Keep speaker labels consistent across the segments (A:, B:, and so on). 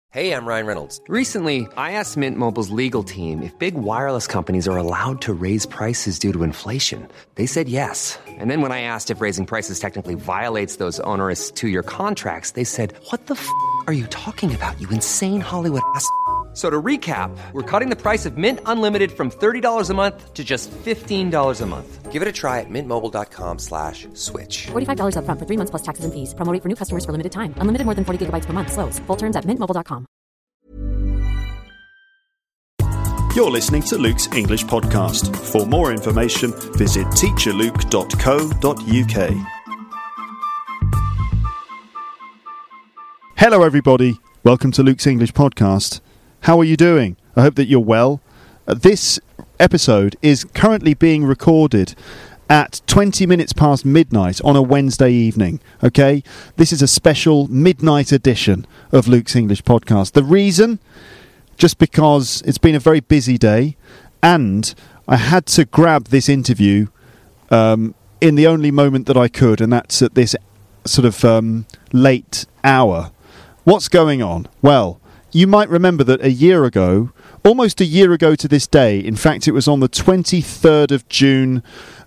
A: Hey, I'm Ryan Reynolds.
B: Recently, I asked Mint Mobile's legal team if big wireless companies are allowed to raise prices due to inflation. They said yes. And then when I asked if raising prices technically violates those onerous two-year contracts, they said, "What the f*** are you talking about, you insane Hollywood ass?" So to recap, we're cutting the price of Mint Unlimited from $30 a month to just $15 a month.
A: Give it a try at mintmobile.com/switch.
C: $45 up front for 3 months plus taxes and fees. Promo rate for new customers for limited time. Unlimited more than 40 gigabytes per month. Slows full terms at mintmobile.com.
D: You're listening to Luke's English Podcast. For more information, visit teacherluke.co.uk. Hello everybody, welcome to Luke's English Podcast. How are you doing? I hope that you're well. This episode is currently being recorded at 20 minutes past midnight on a Wednesday evening, okay? This is a special midnight edition of Luke's English Podcast. The reason? Just because it's been a very busy day and I had to grab this interview in the only moment that I could, and that's at this sort of late hour. What's going on? Well, you might remember that a year ago, almost a year ago to this day, in fact it was on the 23rd of June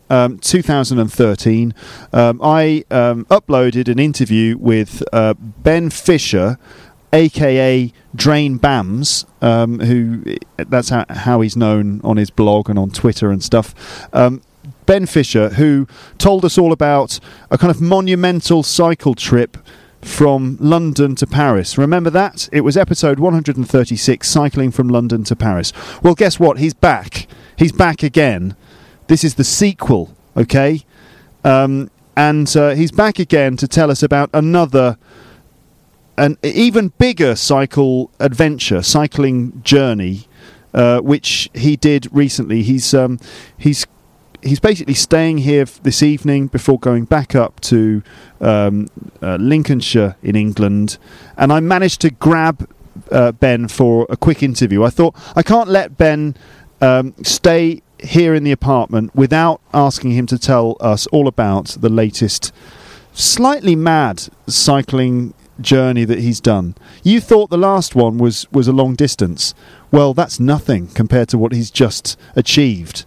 D: 2013, I uploaded an interview with Ben Fisher, aka Drain Bams, who that's how he's known on his blog and on Twitter and stuff. Ben Fisher, who told us all about a kind of monumental cycle trip from London to Paris. Remember that? It was episode 136, cycling from London to Paris. Well, guess what? He's back. He's back again. This is the sequel, okay? And he's back again to tell us about an even bigger cycling journey, which he did recently. He's basically staying here this evening before going back up to Lincolnshire in England, and I managed to grab Ben for a quick interview. I thought I can't let Ben stay here in the apartment without asking him to tell us all about the latest slightly mad cycling journey that he's done. You thought the last one was a long distance. Well, that's nothing compared to what he's just achieved.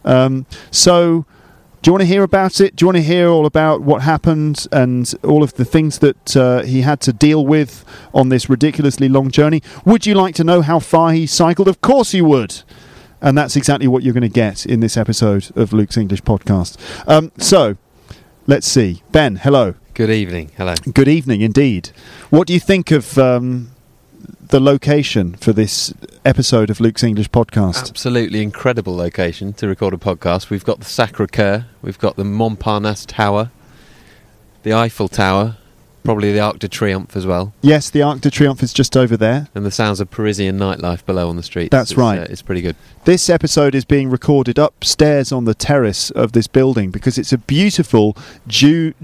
D: So do you want to hear about it? Do you want to hear all about what happened and all of the things that he had to deal with on this ridiculously long journey? Would you like to know how far he cycled? Of course you would. And that's exactly what you're going to get in this episode of Luke's English Podcast. So let's see. Ben, hello.
E: Good evening. Hello.
D: Good evening, indeed. What do you think of the location for this episode of Luke's English Podcast?
E: Absolutely incredible location to record a podcast. We've got the Sacré-Cœur, we've got the Montparnasse Tower, the Eiffel Tower, probably the Arc de Triomphe as well.
D: Yes, the Arc de Triomphe is just over there.
E: And the sounds of Parisian nightlife below on the street.
D: That's right.
E: It's pretty good.
D: This episode is being recorded upstairs on the terrace of this building because it's a beautiful June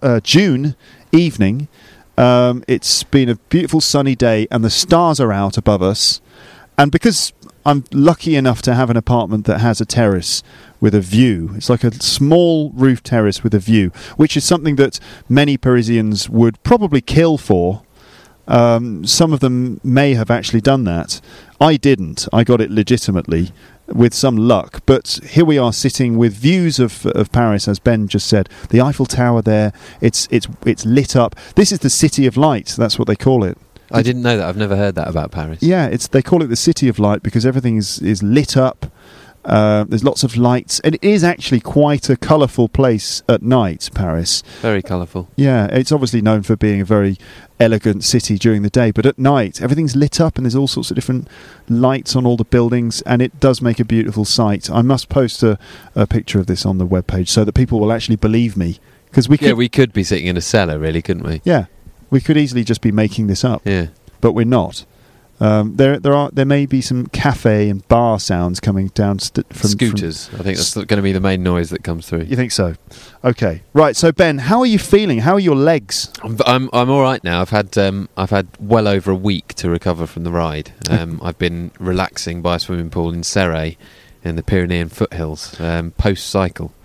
D: evening. It's been a beautiful sunny day and the stars are out above us. And because I'm lucky enough to have an apartment that has a terrace with a view, it's like a small roof terrace with a view, which is something that many Parisians would probably kill for. Some of them may have actually done that. I didn't. I got it legitimately with some luck. But here we are sitting with views of Paris, as Ben just said. The Eiffel Tower there, it's lit up. This is the City of Light. That's what they call it.
E: I didn't know that. I've never heard that about Paris.
D: Yeah, they call it the City of Light because everything is lit up. There's lots of lights, and it is actually quite a colourful place at night, Paris.
E: Very colourful.
D: Yeah, it's obviously known for being a very elegant city during the day, but at night everything's lit up and there's all sorts of different lights on all the buildings, and it does make a beautiful sight. I must post a picture of this on the webpage so that people will actually believe me. Because we
E: could be sitting in a cellar, really, couldn't we?
D: Yeah, we could easily just be making this up.
E: Yeah,
D: but we're not. There may be some cafe and bar sounds coming down from
E: scooters. I think that's going to be the main noise that comes through.
D: You think so? Okay, right. So Ben, how are you feeling? How are your legs?
E: I'm all right now. I've had well over a week to recover from the ride. I've been relaxing by a swimming pool in Serres in the Pyrenean foothills post cycle.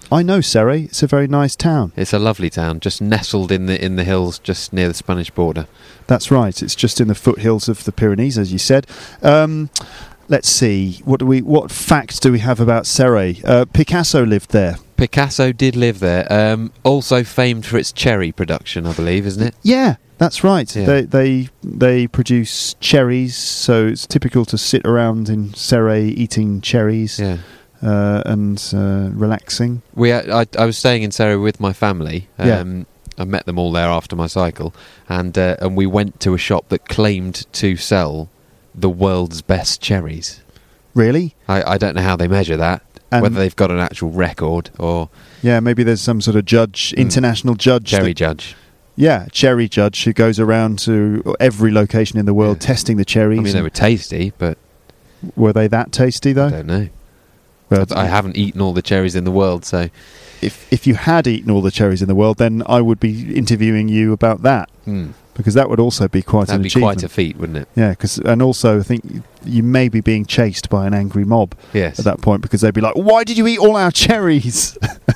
D: I know Serres. It's a very nice town.
E: It's a lovely town, just nestled in the hills, just near the Spanish border.
D: That's right. It's just in the foothills of the Pyrenees, as you said. Let's see. What facts do we have about Serres? Picasso lived there.
E: Picasso did live there. Also famed for its cherry production, I believe, isn't it?
D: Yeah, that's right.
E: Yeah.
D: They produce cherries, so it's typical to sit around in Serres eating cherries.
E: Yeah.
D: And relaxing.
E: I was staying in Serres with my family. I met them all there after my cycle, and we went to a shop that claimed to sell the world's best cherries.
D: Really?
E: I don't know how they measure that, whether they've got an actual record or...
D: Yeah, maybe there's some sort of judge, international judge.
E: Cherry judge.
D: Yeah, cherry judge who goes around to every location in the world testing the cherries.
E: I mean, they were tasty, but...
D: Were they that tasty, though?
E: I don't know.
D: Well,
E: I haven't eaten all the cherries in the world, so...
D: If you had eaten all the cherries in the world, then I would be interviewing you about that. Because that would also be quite an achievement.
E: That'd be quite a feat, wouldn't it?
D: Yeah, and also I think you may be being chased by an angry mob at that point, because they'd be like, why did you eat all our cherries?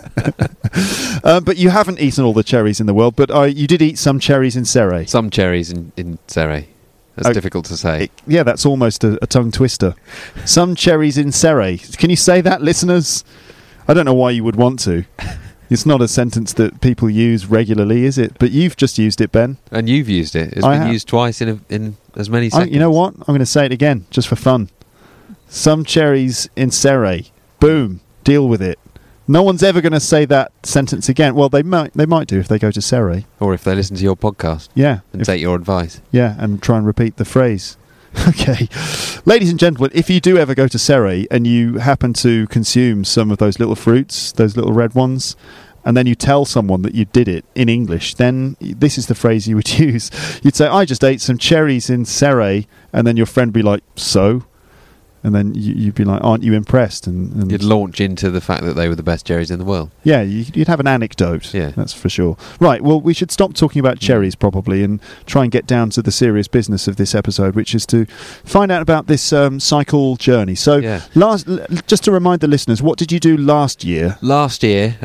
D: But you haven't eaten all the cherries in the world, but you did eat some cherries in Serres.
E: Some cherries in Serres. That's difficult to say.
D: That's almost a tongue twister. Some cherries in Serres. Can you say that, listeners? I don't know why you would want to. It's not a sentence that people use regularly, is it? But you've just used it, Ben.
E: And you've used it. It's been used twice in as many seconds.
D: You know what? I'm going to say it again, just for fun. Some cherries in Serres. Boom. Deal with it. No one's ever going to say that sentence again. Well, they might do if they go to Serres.
E: Or if they listen to your podcast.
D: Yeah.
E: And take your advice.
D: Yeah, and try and repeat the phrase. Okay. Ladies and gentlemen, if you do ever go to Serres and you happen to consume some of those little fruits, those little red ones, and then you tell someone that you did it in English, then this is the phrase you would use. You'd say, I just ate some cherries in Serres, and then your friend would be like, so? And then you'd be like, aren't you impressed? And
E: you'd launch into the fact that they were the best cherries in the world.
D: Yeah, you'd have an anecdote. Yeah, that's for sure. Right, well, we should stop talking about cherries probably and try and get down to the serious business of this episode, which is to find out about this cycle journey. So, just to remind the listeners, what did you do last year?
E: Last year,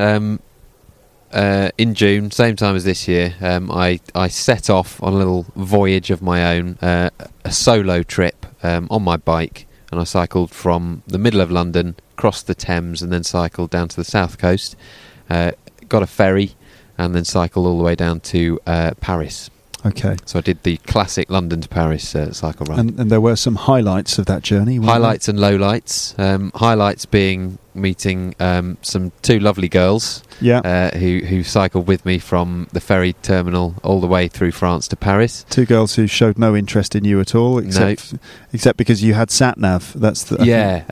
E: in June, same time as this year, I set off on a little voyage of my own, a solo trip on my bike. And I cycled from the middle of London, crossed the Thames, and then cycled down to the south coast. Got a ferry, and then cycled all the way down to Paris.
D: Okay.
E: So I did the classic London to Paris cycle ride.
D: And there were some highlights of that journey.
E: Highlights and lowlights. Highlights being meeting some two lovely girls.
D: Yeah.
E: Who cycled with me from the ferry terminal all the way through France to Paris.
D: Two girls who showed no interest in you at all, except because you had sat-nav. That's the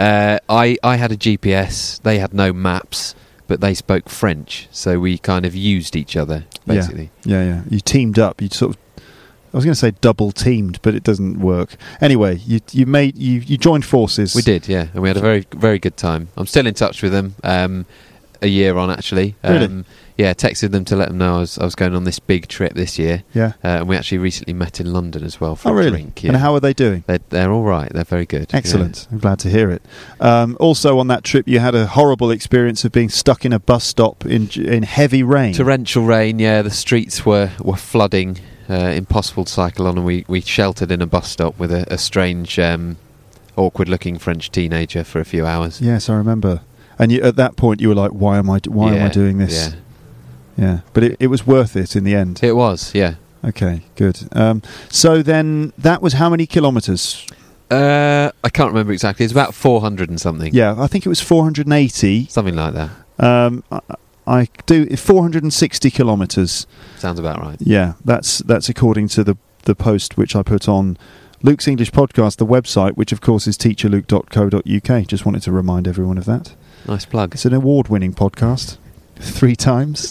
E: I had a GPS. They had no maps, but they spoke French, so we kind of used each other basically.
D: Yeah. You teamed up. You sort of. I was going to say double teamed, but it doesn't work. Anyway, you joined forces.
E: We did, yeah, and we had a very, very good time. I'm still in touch with them. A year on, actually.
D: Really?
E: Yeah, texted them to let them know I was going on this big trip this year.
D: Yeah.
E: And we actually recently met in London as well for a drink. Yeah.
D: And how are they doing?
E: They're all right. They're very good.
D: Excellent. Yeah. I'm glad to hear it. Also on that trip, you had a horrible experience of being stuck in a bus stop in heavy rain.
E: Torrential rain, yeah. The streets were flooding. Impossible to cycle on, and we sheltered in a bus stop with a strange, awkward-looking French teenager for a few hours.
D: Yes, I remember. And at that point, you were like, "Why am I doing this?" Yeah. But it was worth it in the end.
E: It was, yeah.
D: Okay, good. So then, that was how many kilometres?
E: I can't remember exactly. It's about 400 and something.
D: Yeah, I think it was 480.
E: Something like that.
D: I do 460 kilometres.
E: Sounds about right.
D: Yeah, that's according to the post which I put on Luke's English Podcast, the website, which of course is teacherluke.co.uk. Just wanted to remind everyone of that.
E: Nice plug.
D: It's an award-winning podcast. 3 times.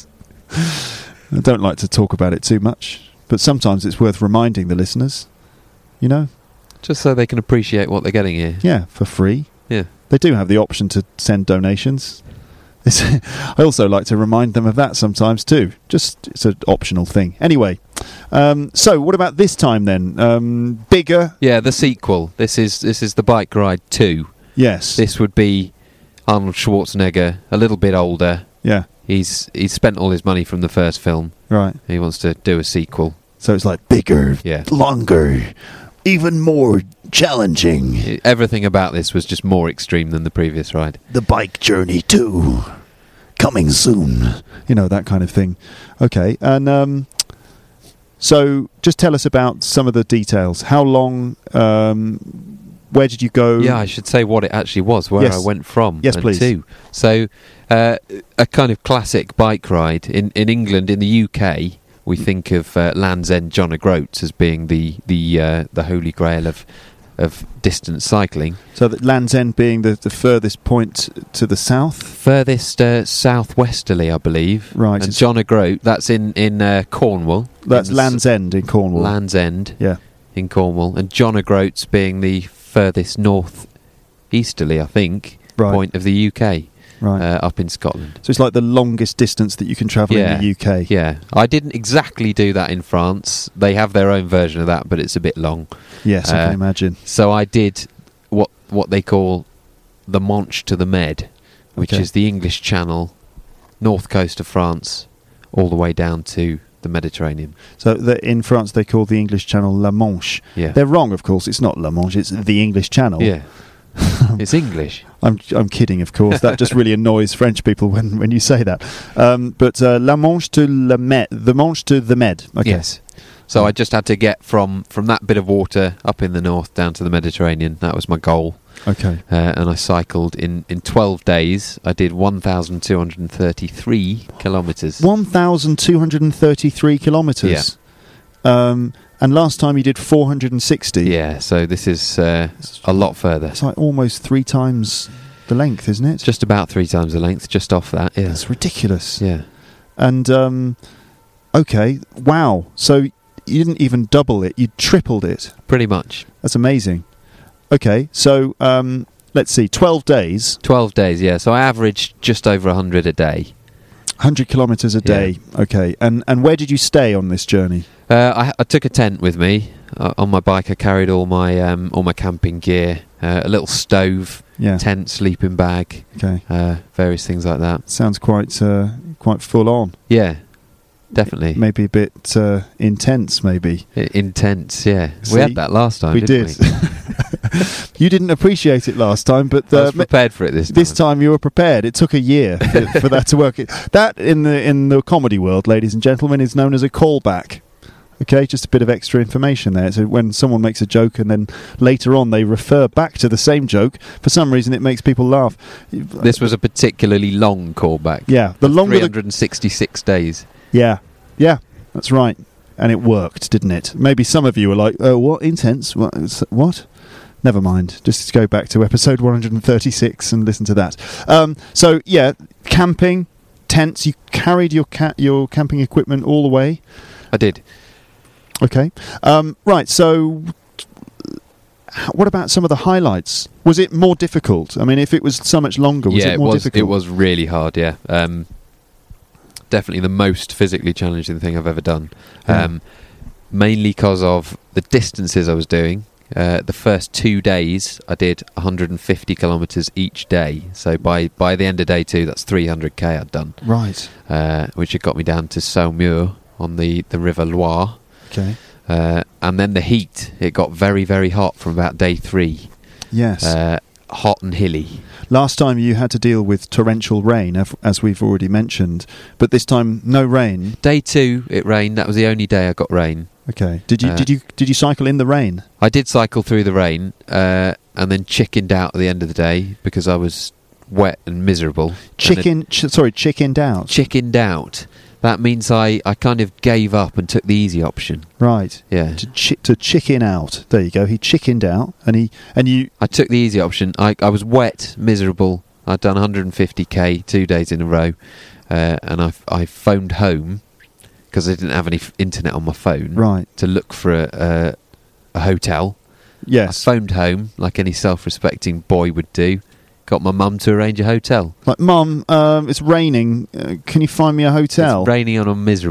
D: I don't like to talk about it too much, but sometimes it's worth reminding the listeners, you know?
E: Just so they can appreciate what they're getting here.
D: Yeah, for free.
E: Yeah.
D: They do have the option to send donations. I also like to remind them of that sometimes too. Just it's an optional thing. Anyway, so what about this time then? Bigger?
E: Yeah, the sequel. This is the Bike Ride 2.
D: Yes.
E: This would be Arnold Schwarzenegger, a little bit older,
D: Yeah.
E: He's spent all his money from the first film.
D: Right.
E: He wants to do a sequel.
D: So it's like bigger,
E: Yeah.
D: longer, even more challenging.
E: Everything about this was just more extreme than the previous ride.
D: The Bike Journey 2, coming soon. You know, that kind of thing. Okay, and so just tell us about some of the details. How long, where did you go?
E: Yeah, I should say what it actually was, where
D: Yes.
E: I went from
D: Yes,
E: and
D: please.
E: to. So, a kind of classic bike ride. In England, in the UK, we think of Land's End John O'Groats as being the holy grail of distance cycling.
D: So that Land's End being the furthest point to the south?
E: Furthest southwesterly, I believe.
D: Right.
E: And John O'Groat, that's in Cornwall.
D: That's
E: In
D: Land's End in Cornwall.
E: Land's End
D: Yeah.
E: in Cornwall. And John O'Groats being the furthest north-easterly, I think,
D: Right.
E: point of the UK.
D: Right.
E: Up in Scotland.
D: So it's like the longest distance that you can travel in the UK.
E: Yeah. I didn't exactly do that in France. They have their own version of that, but it's a bit long.
D: Yes, I can imagine.
E: So I did what they call the Manche to the Med, which
D: Okay.
E: is the English Channel, north coast of France, all the way down to the Mediterranean.
D: So in France they call the English Channel La Manche.
E: Yeah.
D: They're wrong, of course. It's not La Manche. It's the English Channel.
E: Yeah. It's English.
D: I'm kidding, of course. That just really annoys French people when you say that. But La Manche to La Med, the Manche to the Med. Okay.
E: Yes. So I just had to get from that bit of water up in the north down to the Mediterranean. That was my goal.
D: Okay.
E: And I cycled in 12 days. I did 1,233 kilometres.
D: 1,233 kilometres. And last time you did 460.
E: Yeah, so this is a lot further.
D: It's like almost 3 times the length, isn't it?
E: Just about 3 times the length, just off that. Yeah.
D: That's ridiculous.
E: Yeah.
D: And okay, wow. So you didn't even double it; you tripled it.
E: Pretty much.
D: That's amazing. Okay, so let's see, 12 days,
E: 12 days, yeah. So I averaged just over 100 a day.
D: 100 kilometres a day. Okay, and where did you stay on this journey?
E: I took a tent with me. On my bike I carried all my camping gear, a little stove,
D: Yeah.
E: tent, sleeping bag,
D: Okay,
E: various things like that.
D: sounds quite full on.
E: Yeah, definitely.
D: Maybe a bit intense. Maybe
E: Intense, yeah.
D: See,
E: we had that last time,
D: we
E: didn't
D: did. You didn't appreciate it last time, but
E: I was prepared for it this time.
D: this time you were prepared. It took a year for that to work. That in the comedy world, ladies and gentlemen, is known as a callback. Okay, just a bit of extra information there. So when someone makes a joke and then later on they refer back to the same joke, for some reason it makes people laugh.
E: This was a particularly long callback.
D: Yeah, the longer
E: 366 days.
D: Yeah, that's right. And it worked, didn't it? Maybe some of you were like, "Oh, what intense? What? Never mind. Just go back to episode 136 and listen to that." So yeah, camping, tents. You carried your camping equipment all the way.
E: I did.
D: Okay. Right. So, what about some of the highlights? Was it more difficult? I mean, if it was so much longer, was it more difficult?
E: It was really hard, yeah. Definitely the most physically challenging thing I've ever done.
D: Yeah.
E: Mainly because of the distances I was doing. The first 2 days, I did 150 kilometres each day. So by the end of day 2, that's 300k I'd done.
D: Right.
E: Which had got me down to Saumur on the River Loire.
D: Okay.
E: And then the heat, it got very, very hot from about day 3.
D: Yes.
E: Hot and hilly.
D: Last time you had to deal with torrential rain, as we've already mentioned, but this time no rain.
E: Day 2, it rained. That was the only day I got rain.
D: Okay. Did you cycle in the rain?
E: I did cycle through the rain, and then chickened out at the end of the day because I was wet and miserable.
D: Chickened out.
E: Chickened out. That means I kind of gave up and took the easy option.
D: Right.
E: Yeah.
D: To chicken out. There you go. He chickened out, and you.
E: I took the easy option. I was wet, miserable. I'd done 150k 2 days in a row, and I phoned home because I didn't have any internet on my phone.
D: Right.
E: To look for a hotel.
D: Yes.
E: I phoned home like any self-respecting boy would do. Got my mum to arrange a hotel.
D: Like, Mum, it's raining. Can you find me a hotel?
E: It's raining and I'm miserable.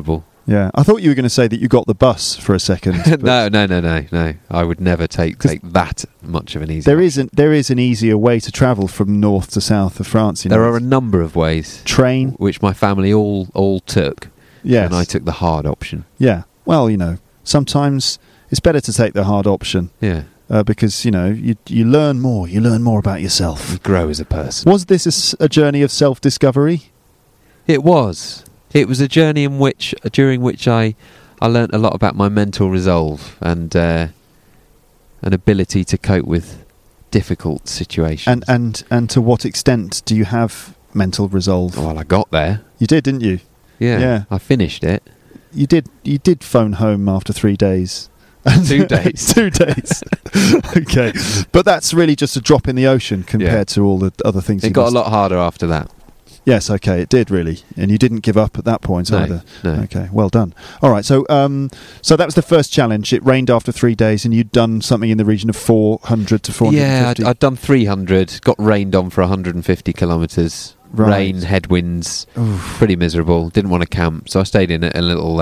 D: Yeah, I thought you were going to say that you got the bus for a second. but
E: No. I would never take that much of an easy.
D: There is an easier way to travel from north to south of France.
E: There are a number of ways.
D: Train,
E: which my family all took.
D: yes,
E: And I took the hard option.
D: Yeah, well, sometimes it's better to take the hard option
E: Yeah.
D: because you learn more. You learn more about yourself.
E: You grow as a person.
D: Was this a journey of self-discovery?
E: It was. It was a journey during which I learnt a lot about my mental resolve and an ability to cope with difficult situations.
D: And to what extent do you have mental resolve?
E: Well, I got there.
D: You did, didn't you?
E: Yeah. I finished it.
D: You did phone home after 3 days.
E: 2 days.
D: 2 days. Okay. But that's really just a drop in the ocean compared to all the other things
E: It got a lot harder after that.
D: Yes, okay, it did really. And you didn't give up at that point either.
E: No.
D: Okay, well done. All right, so that was the first challenge. It rained after 3 days and you'd done something in the region of 400 to 450.
E: Yeah, I'd done 300, got rained on for 150 kilometres.
D: Right.
E: Rain, headwinds,
D: Oof.
E: pretty miserable. Didn't want to camp, so I stayed in a little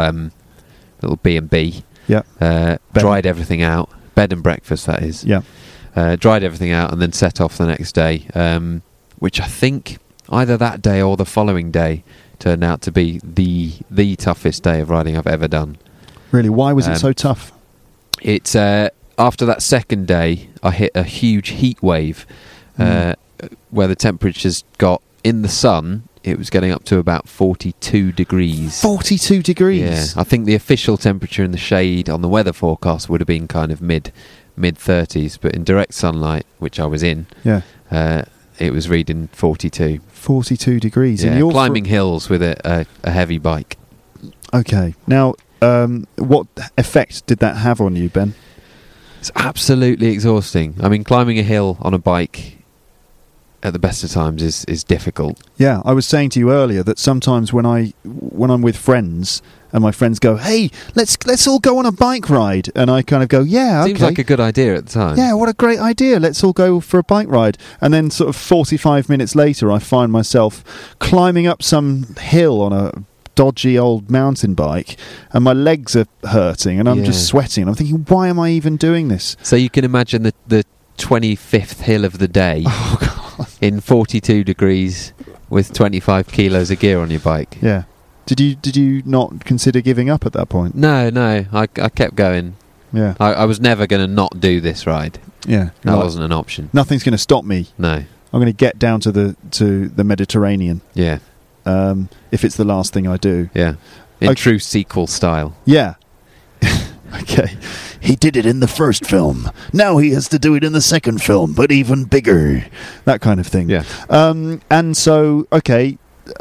E: B&B.
D: Yeah.
E: Dried everything out. Bed and breakfast, that is.
D: Yeah.
E: Dried everything out and then set off the next day, which I think either that day or the following day turned out to be the toughest day of riding I've ever done.
D: Really, why was it so tough?
E: It's after that second day, I hit a huge heat wave where the temperatures got, in the sun, it was getting up to about 42 degrees.
D: 42 degrees?
E: Yeah, I think the official temperature in the shade on the weather forecast would have been kind of mid-30s, but in direct sunlight, which I was in,
D: Yeah.
E: it was reading 42.
D: 42 degrees.
E: Yeah,
D: and you're
E: climbing hills with a heavy bike.
D: Okay. Now, what effect did that have on you, Ben?
E: It's absolutely exhausting. I mean, climbing a hill on a bike at the best of times is difficult.
D: Yeah, I was saying to you earlier that sometimes when I'm with friends and my friends go, "Hey, let's all go on a bike ride," and I kind of go, "Yeah, okay."
E: Seems like a good idea at the time.
D: Yeah, what a great idea. Let's all go for a bike ride. And then sort of 45 minutes later, I find myself climbing up some hill on a dodgy old mountain bike and my legs are hurting and I'm just sweating. And I'm thinking, why am I even doing this?
E: So you can imagine the 25th hill of the day in 42 degrees with 25 kilos of gear on your bike.
D: Yeah. Did you not consider giving up at that point?
E: No, I kept going.
D: Yeah.
E: I was never going to not do this ride.
D: Yeah.
E: That wasn't an option.
D: Nothing's going to stop me.
E: No.
D: I'm going to get down to the Mediterranean.
E: Yeah.
D: If it's the last thing I do.
E: Yeah. In true sequel style.
D: Yeah. Okay. He did it in the first film. Now he has to do it in the second film, but even bigger. That kind of thing.
E: Yeah.
D: And so, okay.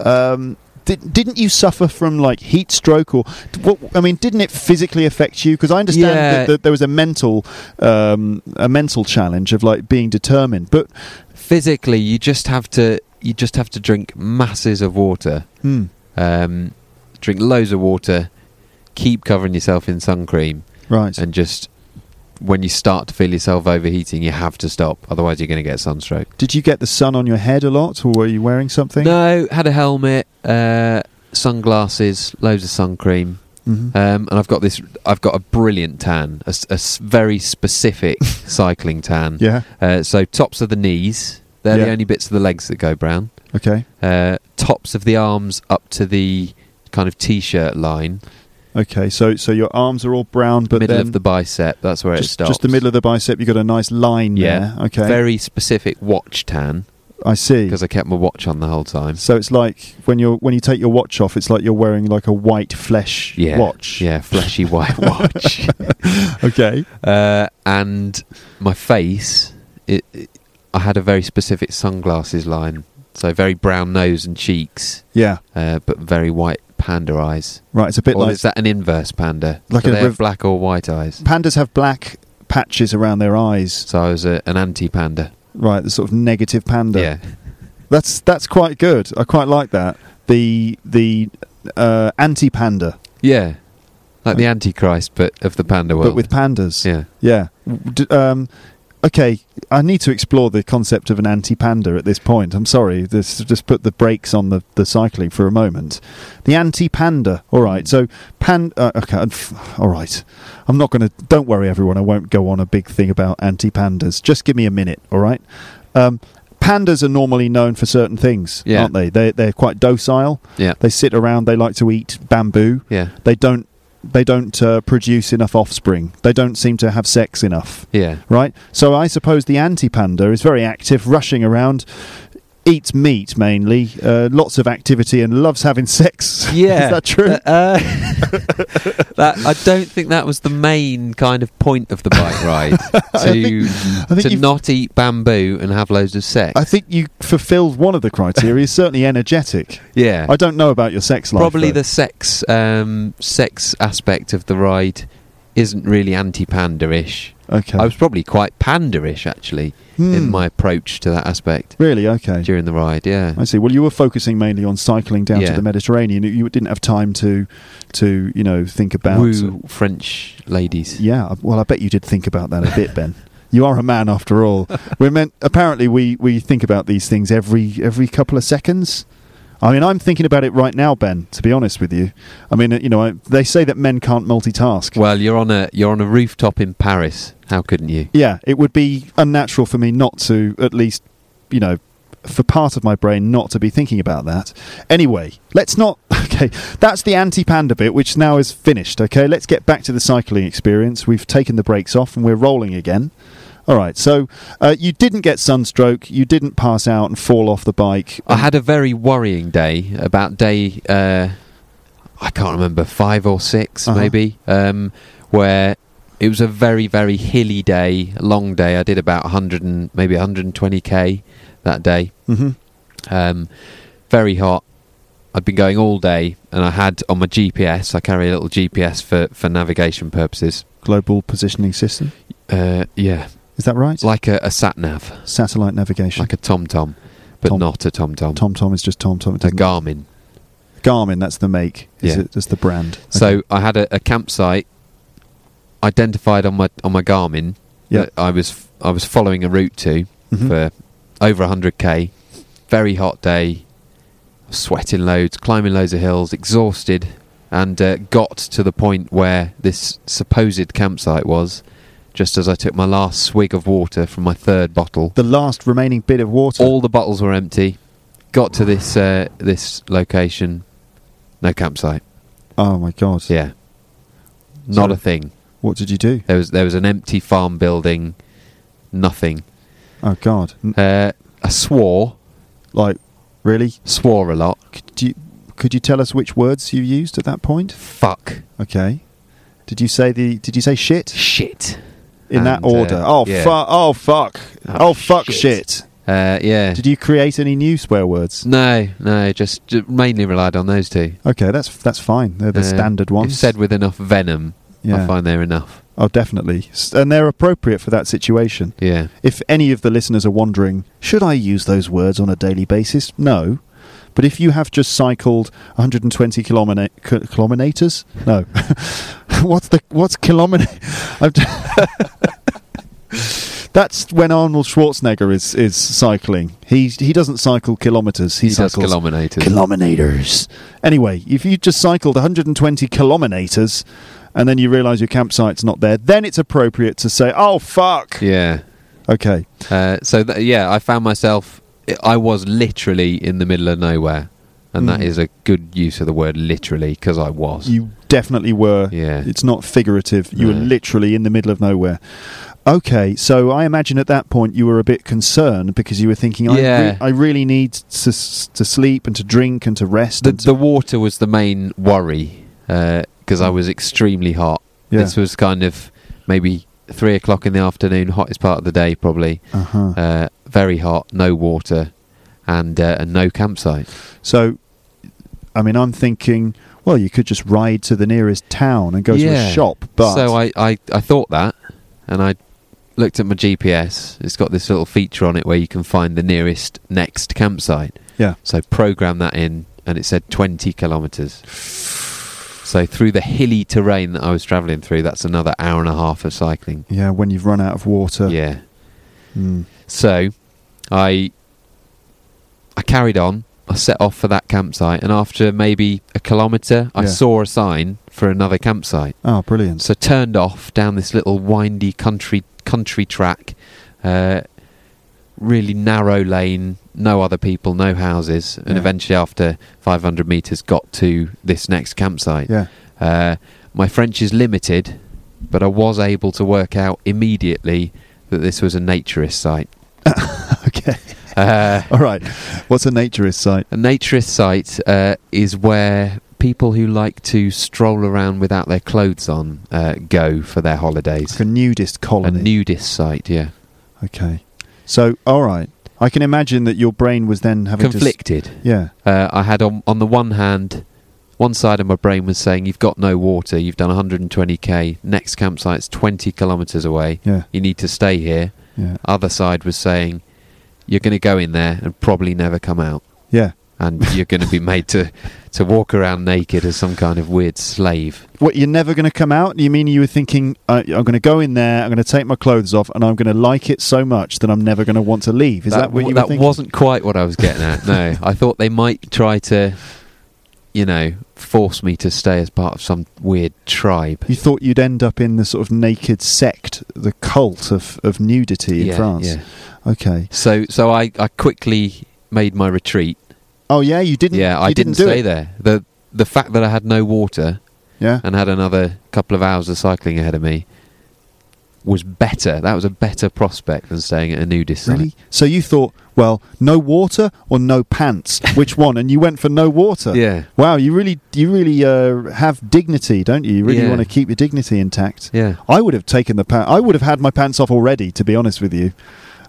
D: Didn't you suffer from like heat stroke or didn't it physically affect you? Because I understand that there was a mental challenge of like being determined, but
E: physically you just have to drink masses of water. Drink loads of water, keep covering yourself in sun cream,
D: right?
E: And just when you start to feel yourself overheating, you have to stop, otherwise you're going to get sunstroke.
D: Did you get the sun on your head a lot, or were you wearing something?
E: No, had a helmet, sunglasses, loads of sun cream.
D: Mm-hmm.
E: And I've got a brilliant tan, a very specific cycling tan.
D: Yeah.
E: So tops of the knees, they're the only bits of the legs that go brown.
D: Okay.
E: Tops of the arms up to the kind of t-shirt line.
D: Okay, so your arms are all brown, but
E: middle
D: then
E: of the bicep, that's where it stops.
D: Just the middle of the bicep, you've got a nice line there. Okay.
E: Very specific watch tan.
D: I see.
E: Because I kept my watch on the whole time.
D: So it's like when you take your watch off, it's like you're wearing like a white flesh watch.
E: Yeah, fleshy white watch.
D: Okay.
E: And my face, I had a very specific sunglasses line. So very brown nose and cheeks.
D: Yeah.
E: But very white panda eyes.
D: Right, it's a bit
E: or
D: like...
E: is that an inverse panda?
D: Like
E: Do they have black or white eyes?
D: Pandas have black patches around their eyes.
E: So I was an anti-panda.
D: Right, the sort of negative panda.
E: Yeah.
D: That's quite good. I quite like that. The anti-panda.
E: Yeah. Like the Antichrist, but of the panda world.
D: But with pandas.
E: Yeah.
D: Yeah. okay, I need to explore the concept of an anti-panda at this point. I'm sorry, just put the brakes on the cycling for a moment. The anti-panda. All right, so okay, all right. I'm not going to. Don't worry, everyone. I won't go on a big thing about anti-pandas. Just give me a minute. All right. Pandas are normally known for certain things, aren't they? They're quite docile.
E: Yeah.
D: They sit around. They like to eat bamboo.
E: Yeah.
D: They don't produce enough offspring. They don't seem to have sex enough.
E: Yeah.
D: Right? So I suppose the anti-panda is very active, rushing around, eats meat mainly, lots of activity, and loves having sex.
E: Yeah.
D: Is that true?
E: I don't think that was the main kind of point of the bike ride.
D: I think
E: not eat bamboo and have loads of sex.
D: I think you fulfilled one of the criteria. Certainly energetic.
E: Yeah.
D: I don't know about your sex life.
E: Probably
D: though.
E: the sex aspect of the ride isn't really anti-panda-ish.
D: Okay.
E: I was probably quite panda-ish, actually, in my approach to that aspect.
D: Really? Okay.
E: During the ride, yeah.
D: I see. Well, you were focusing mainly on cycling down to the Mediterranean. You didn't have time to think about...
E: Woo French ladies.
D: Yeah. Well, I bet you did think about that a bit, Ben. You are a man, after all. Apparently, we think about these things every couple of seconds. I mean, I'm thinking about it right now, Ben, to be honest with you. I mean, they say that men can't multitask.
E: Well, you're on a rooftop in Paris. How couldn't you?
D: Yeah, it would be unnatural for me not to, at least, for part of my brain, not to be thinking about that. Anyway, let's not... Okay, that's the anti-panda bit, which now is finished, okay? Let's get back to the cycling experience. We've taken the brakes off and we're rolling again. All right, so you didn't get sunstroke, you didn't pass out and fall off the bike.
E: I had a very worrying day, about day, I can't remember, 5 or 6 maybe, where it was a very, very hilly day, a long day. I did about 120k that day. Mm-hmm. Very hot. I'd been going all day, and I had on my GPS, I carry a little GPS for navigation purposes.
D: Global positioning system?
E: Yeah.
D: Is that right?
E: Like a sat-nav.
D: Satellite navigation.
E: Like a TomTom, but not a TomTom.
D: TomTom is just TomTom.
E: A Garmin.
D: Garmin, that's the make. That's the brand. Okay.
E: So I had a campsite identified on my Garmin that I was following a route to for over 100k. Very hot day. Sweating loads, climbing loads of hills, exhausted, and got to the point where this supposed campsite was. Just as I took my last swig of water from my third bottle.
D: The last remaining bit of water?
E: All the bottles were empty. Got to this location. No campsite.
D: Oh my God.
E: Yeah. Not a thing.
D: What did you do?
E: There was an empty farm building. Nothing.
D: Oh God.
E: I swore.
D: Like, really?
E: Swore a lot.
D: Could you tell us which words you used at that point?
E: Fuck.
D: Okay. Did you say shit?
E: Shit.
D: In that order. Fuck. Oh fuck. Oh fuck shit.
E: Yeah.
D: Did you create any new swear words?
E: No. Just mainly relied on those two.
D: Okay, that's fine. They're the standard ones.
E: If said with enough venom, I find they're enough.
D: Oh, definitely. And they're appropriate for that situation.
E: Yeah. If
D: any of the listeners are wondering, should I use those words on a daily basis? No. But if you have just cycled 120 kilometers? No. What's kilometer? That's when Arnold Schwarzenegger is cycling. He doesn't cycle kilometers. He cycles
E: kilometers.
D: Kilometers. Anyway, if you just cycled 120 kilometers and then you realise your campsite's not there, then it's appropriate to say, "Oh fuck."
E: Yeah.
D: Okay.
E: I found myself. I was literally in the middle of nowhere, and that is a good use of the word literally, because I was.
D: You definitely were.
E: Yeah.
D: It's not figurative. You were literally in the middle of nowhere. Okay, so I imagine at that point you were a bit concerned because you were thinking, I really need to sleep and to drink and to rest.
E: The water was the main worry, because I was extremely hot. Yeah. This was kind of maybe 3 o'clock in the afternoon, hottest part of the day probably. Very hot, no water, and no campsite.
D: So, I mean, I'm thinking, well, you could just ride to the nearest town and go to a shop. But
E: so I thought that, and I looked at my GPS. It's got this little feature on it where you can find the next campsite.
D: Yeah.
E: So program that in, and it said 20 kilometres. So through the hilly terrain that I was travelling through, that's another hour and a half of cycling.
D: Yeah, when you've run out of water.
E: Yeah. So I carried on. I set off for that campsite, and after maybe a kilometre, I saw a sign for another campsite.
D: Oh, brilliant.
E: So turned off down this little windy country track, really narrow lane, no other people, no houses, and eventually after 500 metres got to this next campsite. My French is limited, but I was able to work out immediately that this was a naturist site.
D: Okay. All right. What's a naturist site?
E: A naturist site is where people who like to stroll around without their clothes on go for their holidays.
D: Like a nudist colony.
E: A nudist site, yeah.
D: Okay. So, all right. I can imagine that your brain was then having
E: conflicted.
D: Yeah.
E: I had on the one hand, one side of my brain was saying, you've got no water, you've done 120k, next campsite's 20 kilometres away, you need to stay here. Other side was saying, you're going to go in there and probably never come out.
D: Yeah.
E: And you're going to be made to walk around naked as some kind of weird slave.
D: What, you're never going to come out? You mean you were thinking, I'm going to go in there, I'm going to take my clothes off, and I'm going to like it so much that I'm never going to want to leave? Is that what you were thinking?
E: That wasn't quite what I was getting at, no. I thought they might try to, force me to stay as part of some weird tribe.
D: You thought you'd end up in the sort of naked sect, the cult of nudity in France?
E: Yeah.
D: Okay.
E: So I quickly made my retreat.
D: Oh yeah, you didn't.
E: Yeah, I didn't stay there. The fact that I had no water, and had another couple of hours of cycling ahead of me, was better. That was a better prospect than staying at a nudist site.
D: Really? So you thought, well, no water or no pants? Which one? And you went for no water.
E: Yeah.
D: Wow, you really have dignity, don't you? You really want to keep your dignity intact.
E: Yeah.
D: I would have taken the pants. I would have had my pants off already, to be honest with you.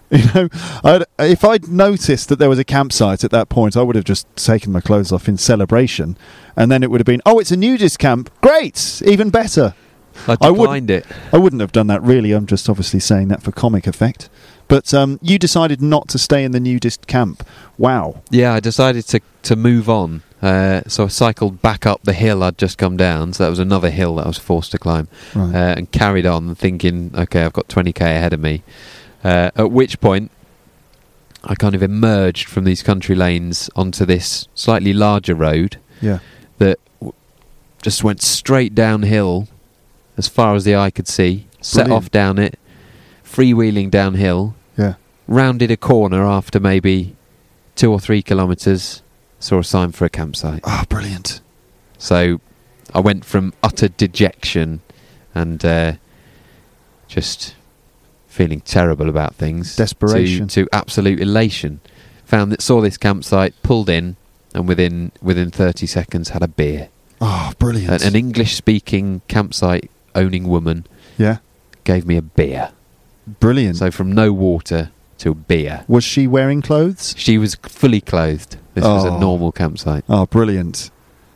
D: If I'd noticed that there was a campsite at that point, I would have just taken my clothes off in celebration, and then it would have been, oh, it's a nudist camp. Great, even better.
E: I declined it.
D: I wouldn't have done that, really. I'm just obviously saying that for comic effect. But you decided not to stay in the nudist camp. Wow.
E: Yeah, I decided to move on. So I cycled back up the hill I'd just come down. So that was another hill that I was forced to climb.
D: Right.
E: And carried on thinking, okay, I've got 20k ahead of me. At which point, I kind of emerged from these country lanes onto this slightly larger road that just went straight downhill as far as the eye could see. Set off down it, freewheeling downhill, rounded a corner after maybe 2 or 3 kilometres, saw a sign for a campsite.
D: Oh, brilliant.
E: So I went from utter dejection and just feeling terrible about things,
D: desperation,
E: to absolute elation. Saw this campsite, pulled in, and within 30 seconds had a beer.
D: Oh, brilliant.
E: An English-speaking campsite owning woman gave me a beer.
D: Brilliant.
E: So from no water to beer.
D: Was she wearing clothes?
E: She was fully clothed. This was a normal campsite.
D: Oh, brilliant.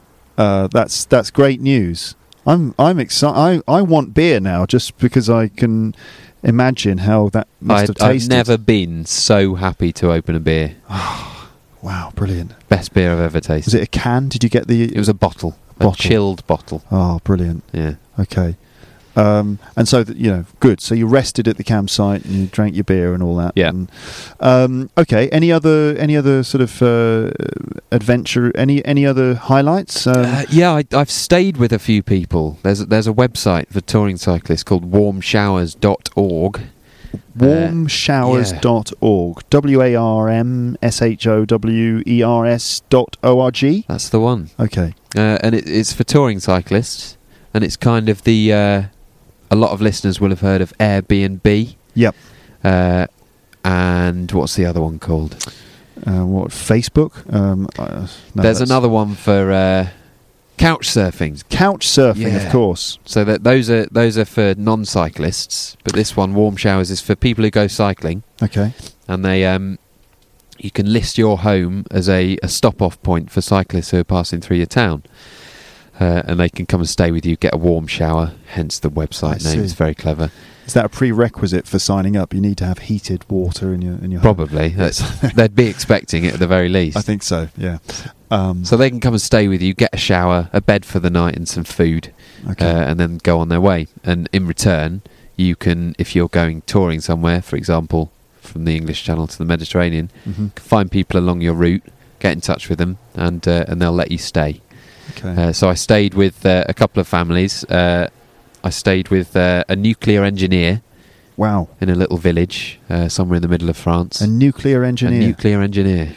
D: That's great news. I'm excited. I want beer now, just because I can imagine how that must have tasted.
E: I've never been so happy to open a beer.
D: Wow, brilliant.
E: Best beer I've ever tasted.
D: Was it a can? Did you get the...
E: It was a bottle. A chilled bottle.
D: Oh, brilliant.
E: Yeah.
D: Okay. And so, good. So you rested at the campsite and you drank your beer and all that.
E: Yeah.
D: And, okay. Any other sort of adventure? Any other highlights?
E: I've stayed with a few people. There's a website for touring cyclists called warmshowers.org.
D: Warmshowers.org. WARMSHOWERS.org.
E: That's the one.
D: Okay.
E: And it's for touring cyclists, and it's kind of the... a lot of listeners will have heard of Airbnb.
D: Yep.
E: And what's the other one called?
D: Facebook?
E: There's another one for couch surfing.
D: Couch surfing, of course.
E: So that those are for non-cyclists, but this one, Warm Showers, is for people who go cycling.
D: Okay.
E: And they you can list your home as a stop-off point for cyclists who are passing through your town. And they can come and stay with you, get a warm shower, hence the website name. It's very clever.
D: Is that a prerequisite for signing up? You need to have heated water in your
E: Probably. They'd be expecting it at the very least.
D: I think so, yeah.
E: So they can come and stay with you, get a shower, a bed for the night and some food, and then go on their way. And in return, you can, if you're going touring somewhere, for example, from the English Channel to the Mediterranean.
D: Mm-hmm.
E: Find people along your route, get in touch with them, and they'll let you stay.
D: Okay.
E: So I stayed with a couple of families. I stayed with a nuclear engineer
D: Wow.
E: in a little village somewhere in the middle of France.
D: A nuclear
E: A
D: engineer.
E: nuclear engineer.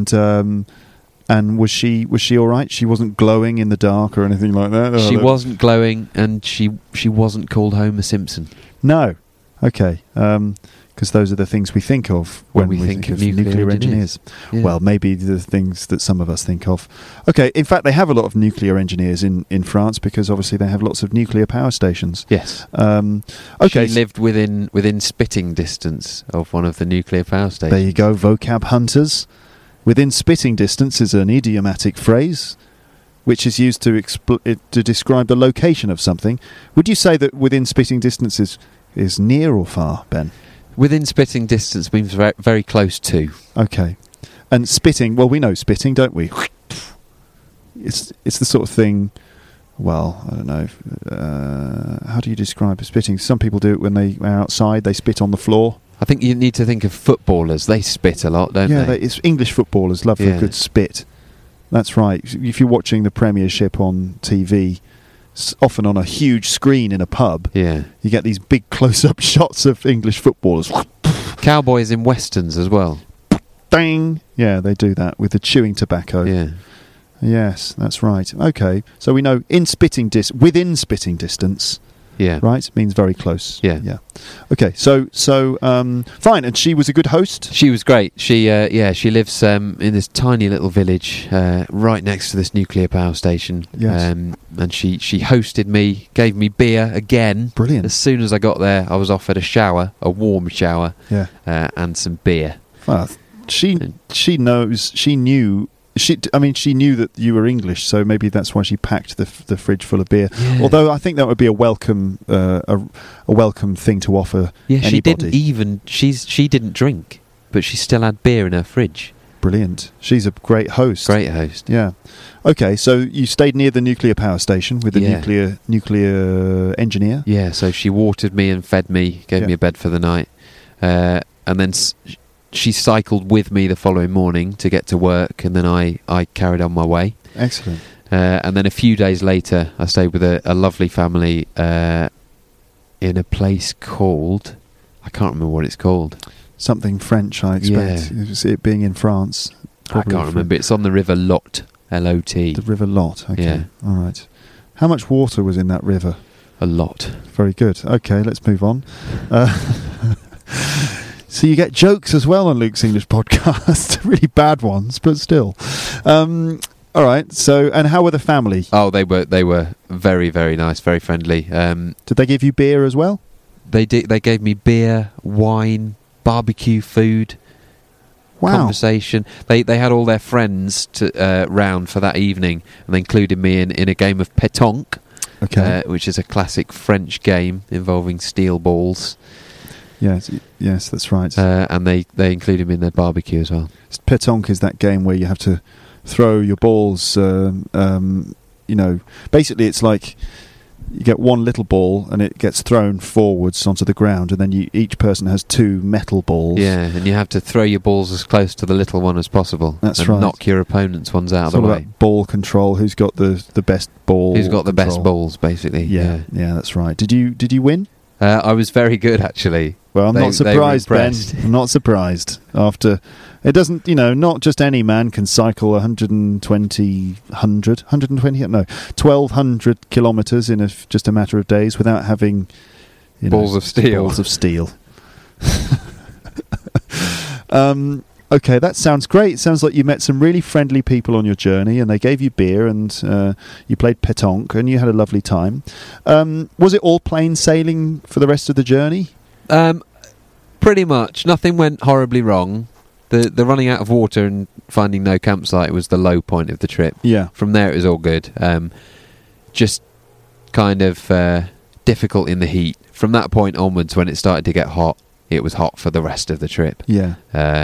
D: And was she all right? She wasn't glowing in the dark or anything like that?
E: She wasn't glowing, and she wasn't called Homer Simpson.
D: No. Okay. Because those are the things we think of when we think of nuclear engineers.
E: Yeah.
D: Well, maybe the things that some of us think of. Okay, in fact, they have a lot of nuclear engineers in France because obviously they have lots of nuclear power stations.
E: Yes.
D: Okay.
E: She lived within spitting distance of one of the nuclear power stations.
D: There you go, vocab hunters. Within spitting distance is an idiomatic phrase which is used to describe the location of something. Would you say that within spitting distance is near or far, Ben?
E: Within spitting distance means very, very close to.
D: Okay. And spitting, well, we know spitting, don't we? It's the sort of thing, well, I don't know. How do you describe spitting? Some people do it when they are outside, they spit on the floor.
E: I think you need to think of footballers. They spit a lot, don't they?
D: It's English footballers love a good spit. That's right. If you're watching the Premiership on TV, often on a huge screen in a pub,
E: Yeah.
D: you get these big close-up shots of English footballers.
E: Cowboys in westerns as well.
D: Dang! Yeah, they do that with the chewing tobacco.
E: Yeah.
D: Yes, that's right. Okay, so we know within spitting distance,
E: Yeah.
D: right? Means very close.
E: Yeah.
D: Yeah. Okay, so fine. And she was a good host.
E: She was great. She lives in this tiny little village right next to this nuclear power station.
D: Yes.
E: And she hosted me, gave me beer again.
D: Brilliant.
E: As soon as I got there, I was offered a warm shower,
D: Yeah.
E: and some beer.
D: Well, she knew that you were English, so maybe that's why she packed the fridge full of beer.
E: Yeah.
D: Although I think that would be a welcome thing to offer anybody.
E: She didn't drink, but she still had beer in her fridge.
D: Brilliant. She's a great host.
E: Great host.
D: Yeah. Okay, so you stayed near the nuclear power station with the
E: Yeah.
D: nuclear engineer.
E: Yeah, so she watered me and fed me, gave me a bed for the night, and then she cycled with me the following morning to get to work, and then I carried on my way.
D: Excellent.
E: And then a few days later, I stayed with a lovely family in a place called... I can't remember what it's called.
D: Something French, I expect.
E: Yeah.
D: It being in France.
E: I can't remember. It's on the River Lot, L-O-T.
D: The River Lot. Okay.
E: Yeah.
D: All right. How much water was in that river?
E: A lot.
D: Very good. Okay, let's move on. So you get jokes as well on Luke's English podcast. Really bad ones, but still. All right. So, and how were the family?
E: Oh, they were very, very nice, very friendly.
D: Did they give you beer as well?
E: They gave me beer, wine, barbecue food, conversation. They had all their friends round for that evening, and they included me in a game of pétanque, which is a classic French game involving steel balls.
D: Yes, that's right.
E: And they included me in their barbecue as well.
D: Pétanque is that game where you have to throw your balls. Basically, it's like you get one little ball and it gets thrown forwards onto the ground, and then each person has two metal balls.
E: Yeah, and you have to throw your balls as close to the little one as possible.
D: That's
E: and
D: right.
E: Knock your opponent's ones out
D: It's
E: of the
D: all
E: way.
D: about ball control. Who's got the best ball?
E: Who's got the
D: control.
E: best balls, basically?
D: Yeah, that's right. Did you win?
E: I was very good, actually.
D: Well, I'm not surprised,
E: they were
D: Ben.
E: impressed.
D: I'm not surprised. After it doesn't, not just any man can cycle 1,200 kilometres in just a matter of days without having
E: Balls of steel.
D: Balls of steel. Okay, that sounds great. Sounds like you met some really friendly people on your journey, and they gave you beer, and you played pétanque, and you had a lovely time. Was it all plain sailing for the rest of the journey?
E: Pretty much. Nothing went horribly wrong. The running out of water and finding no campsite was the low point of the trip.
D: Yeah.
E: From there, it was all good. Just kind of difficult in the heat. From that point onwards, when it started to get hot, it was hot for the rest of the trip.
D: Yeah.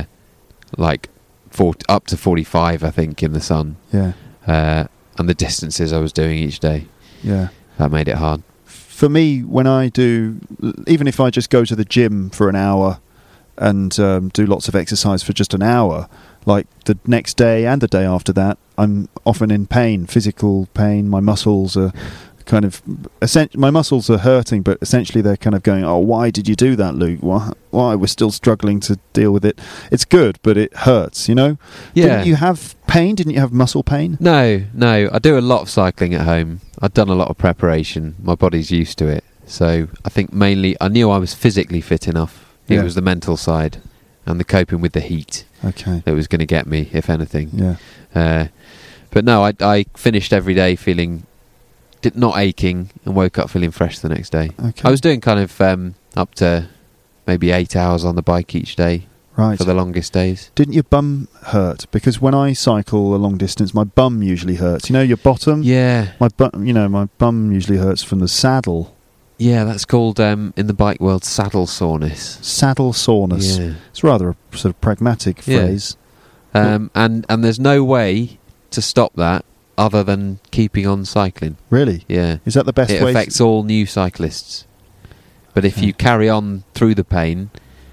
E: Up to 45, I think, in the sun.
D: Yeah.
E: And the distances I was doing each day.
D: Yeah.
E: That made it hard.
D: For me, when I do, even if I just go to the gym for an hour, do lots of exercise for just an hour, like the next day and the day after that, I'm often in pain, physical pain. My muscles are kind of my muscles are hurting, but essentially they're kind of going, oh, why did you do that, Luke? Why we're still struggling to deal with it? It's good, but it hurts, you know?
E: Yeah.
D: Didn't you have pain? Didn't you have muscle pain?
E: No. I do a lot of cycling at home. I've done a lot of preparation. My body's used to it. So I think mainly I knew I was physically fit enough. It was the mental side and the coping with the heat that was going to get me, if anything.
D: Yeah.
E: But no, I finished every day feeling not aching and woke up feeling fresh the next day.
D: Okay.
E: I was doing kind of up to maybe 8 hours on the bike each day for the longest days.
D: Didn't your bum hurt? Because when I cycle a long distance, my bum usually hurts. You know, your bottom?
E: Yeah.
D: My bum usually hurts from the saddle.
E: Yeah, that's called, in the bike world, saddle soreness.
D: Saddle soreness. Yeah. It's rather a sort of pragmatic phrase.
E: And there's no way to stop that other than keeping on cycling.
D: Really?
E: Yeah.
D: Is that the best way?
E: It affects all new cyclists. But if you carry on through the pain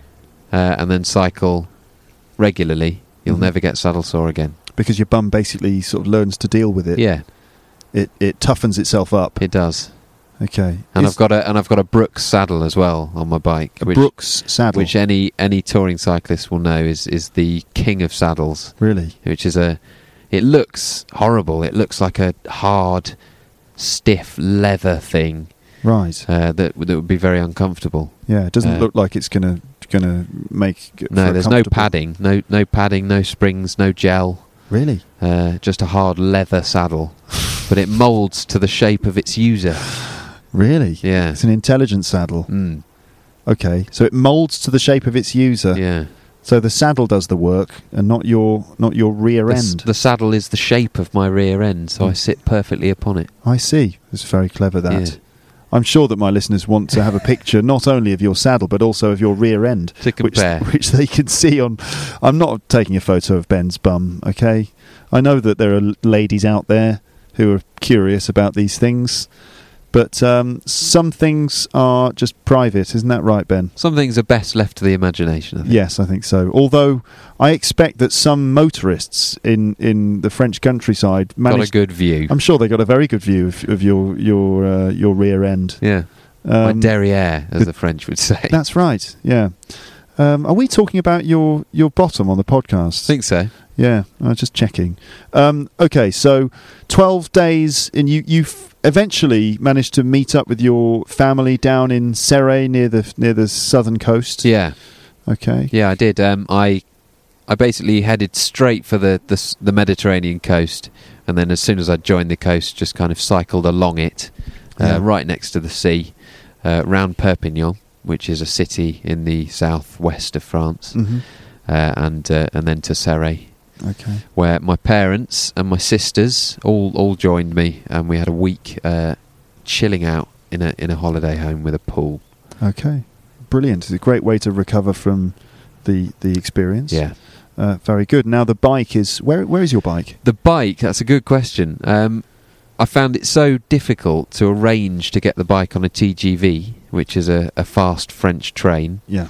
E: and then cycle regularly, you'll never get saddle sore again.
D: Because your bum basically sort of learns to deal with it.
E: Yeah.
D: It toughens itself up.
E: It does.
D: Okay.
E: And I've got a Brooks saddle as well on my bike.
D: Brooks saddle,
E: which any touring cyclist will know is the king of saddles.
D: Really?
E: Which is it looks horrible. It looks like a hard, stiff leather thing.
D: Right.
E: That would be very uncomfortable.
D: Yeah. It doesn't look like it's gonna make.
E: No, there's no padding. No padding. No springs. No gel.
D: Really?
E: Just a hard leather saddle, but it moulds to the shape of its user.
D: Really?
E: Yeah.
D: It's an intelligent saddle.
E: Mm.
D: Okay, so it moulds to the shape of its user.
E: Yeah.
D: So the saddle does the work, and not your rear end.
E: The saddle is the shape of my rear end, so I sit perfectly upon it.
D: I see. It's very clever, that.
E: Yeah.
D: I'm sure that my listeners want to have a picture not only of your saddle but also of your rear end
E: to compare,
D: which they can see on. I'm not taking a photo of Ben's bum. Okay, I know that there are ladies out there who are curious about these things. But some things are just private, isn't that right, Ben?
E: Some things are best left to the imagination, I think.
D: Yes, I think so. Although I expect that some motorists in the French countryside
E: got a good view.
D: I'm sure they got a very good view of your rear end.
E: Yeah, my derrière, as the French would say.
D: That's right. Yeah. Are we talking about your bottom on the podcast?
E: I think so.
D: Yeah, I was just checking. Okay, so 12 days, and you've eventually managed to meet up with your family down in Serres near the southern coast.
E: Yeah.
D: Okay.
E: Yeah, I did. I basically headed straight for the Mediterranean coast, and then as soon as I joined the coast, just kind of cycled along it, right next to the sea, round Perpignan, which is a city in the southwest of France, and then to Serres.
D: Okay.
E: Where my parents and my sisters all joined me, and we had a week chilling out in a holiday home with a pool.
D: Okay, brilliant! It's a great way to recover from the experience.
E: Yeah,
D: very good. Now the bike is where is your bike?
E: The bike. That's a good question. I found it so difficult to arrange to get the bike on a TGV, which is a fast French train.
D: Yeah.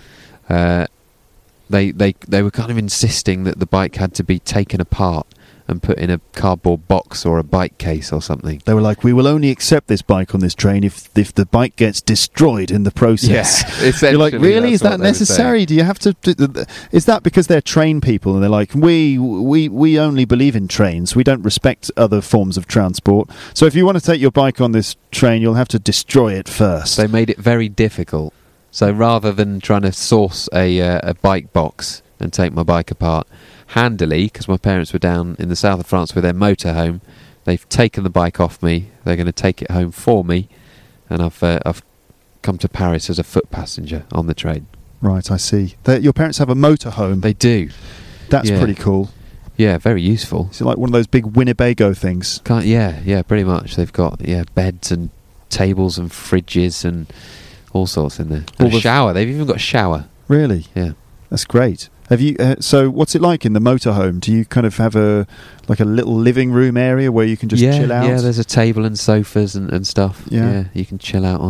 E: They were kind of insisting that the bike had to be taken apart and put in a cardboard box or a bike case or something.
D: They were like, we will only accept this bike on this train if the bike gets destroyed in the process.
E: Yeah,
D: you're like, really? Is that necessary? Do you have to? Is that because they're train people and they're like, we only believe in trains. We don't respect other forms of transport. So if you want to take your bike on this train, you'll have to destroy it first.
E: They made it very difficult. So rather than trying to source a bike box and take my bike apart handily, because my parents were down in the south of France with their motorhome, they've taken the bike off me. They're going to take it home for me, and I've come to Paris as a foot passenger on the train.
D: Right, I see. Your parents have a motorhome.
E: They do.
D: That's pretty cool.
E: Yeah, very useful.
D: Is it like one of those big Winnebago things?
E: Yeah, pretty much. They've got beds and tables and fridges and all sorts in there. And a shower. They've even got a shower.
D: Really?
E: Yeah.
D: That's great. Have you? So, what's it like in the motorhome? Do you kind of have a little living room area where you can just chill out?
E: Yeah, there's a table and sofas and stuff.
D: Yeah,
E: you can chill out on.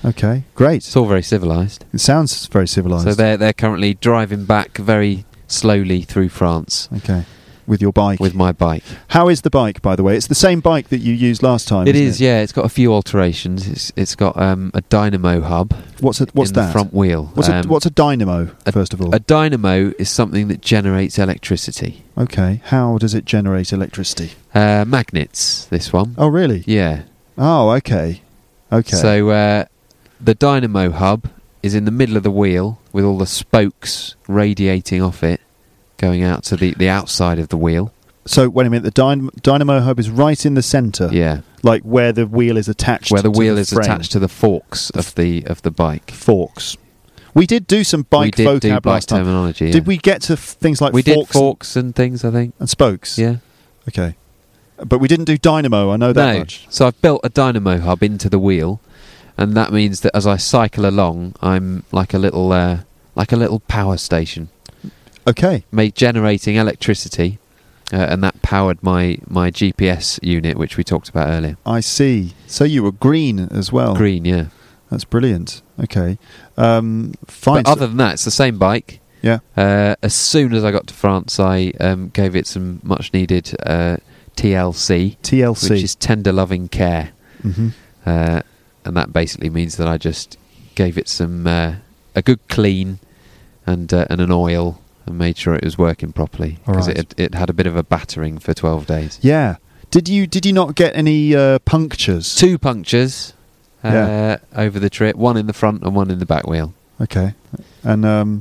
D: Okay, great.
E: It's all very civilised.
D: It sounds very civilised.
E: So they're currently driving back very slowly through France
D: Okay, with your bike.
E: with my bike.
D: How is the bike, by the way? It's the same bike that you used last time.
E: It
D: isn't
E: is, yeah. It's got a few alterations. It's got a dynamo hub.
D: What's
E: in
D: that?
E: the front wheel.
D: What's a dynamo? First of all,
E: A dynamo is something that generates electricity.
D: okay. How does it generate electricity?
E: Magnets. This one.
D: Oh, really?
E: Yeah.
D: Oh, okay. Okay.
E: So the dynamo hub is in the middle of the wheel with all the spokes radiating off it, going out to the outside of the wheel.
D: So wait a minute. The dynamo hub is right in the centre.
E: Yeah.
D: Like where the wheel is attached.
E: Where the
D: to
E: wheel
D: the
E: is
D: frame.
E: attached to the forks of the bike.
D: Forks. We did do some bike
E: we did do
D: vocab
E: bike
D: last time.
E: terminology.
D: Did we get to things like
E: We
D: forks
E: did forks and things, I think.
D: and spokes?
E: Yeah.
D: Okay. But we didn't do dynamo. I know that
E: No.
D: much.
E: So I've built a dynamo hub into the wheel, and that means that as I cycle along, I'm like a little power station,
D: Okay.
E: generating electricity, and that powered my GPS unit, which we talked about earlier.
D: I see. So you were green as well.
E: Green, yeah.
D: That's brilliant. Okay. Fine.
E: But other than that, it's the same bike.
D: Yeah.
E: As soon as I got to France, I gave it some much needed TLC,
D: TLC.
E: which is tender loving care.
D: Mhm.
E: And that basically means that I just gave it some a good clean and an oil and made sure it was working properly, because
D: Alright.
E: it had a bit of a battering for 12 days.
D: Yeah. Did you not get any punctures?
E: 2 punctures
D: Yeah.
E: over the trip, one in the front and one in the back wheel.
D: Okay. And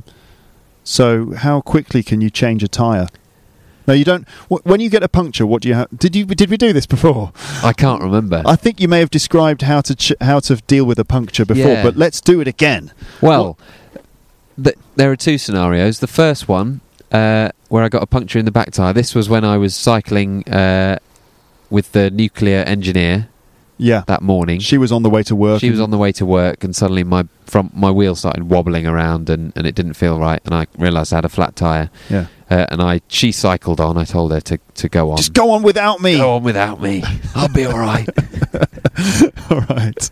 D: so how quickly can you change a tyre? No, you don't. When you get a puncture, what do you have? Did we do this before?
E: I can't remember.
D: I think you may have described how to deal with a puncture before,
E: Yeah.
D: but let's do it again.
E: Well, there are 2 scenarios. The first one, where I got a puncture in the back tyre, this was when I was cycling with the nuclear engineer
D: Yeah.
E: that morning.
D: She was on the way to work.
E: She was on the way to work, and suddenly my wheel started wobbling around, and it didn't feel right, and I realised I had a flat tyre.
D: Yeah.
E: And she cycled on. I told her to go on.
D: Just go on without me.
E: Go on without me. I'll be all right.
D: All right.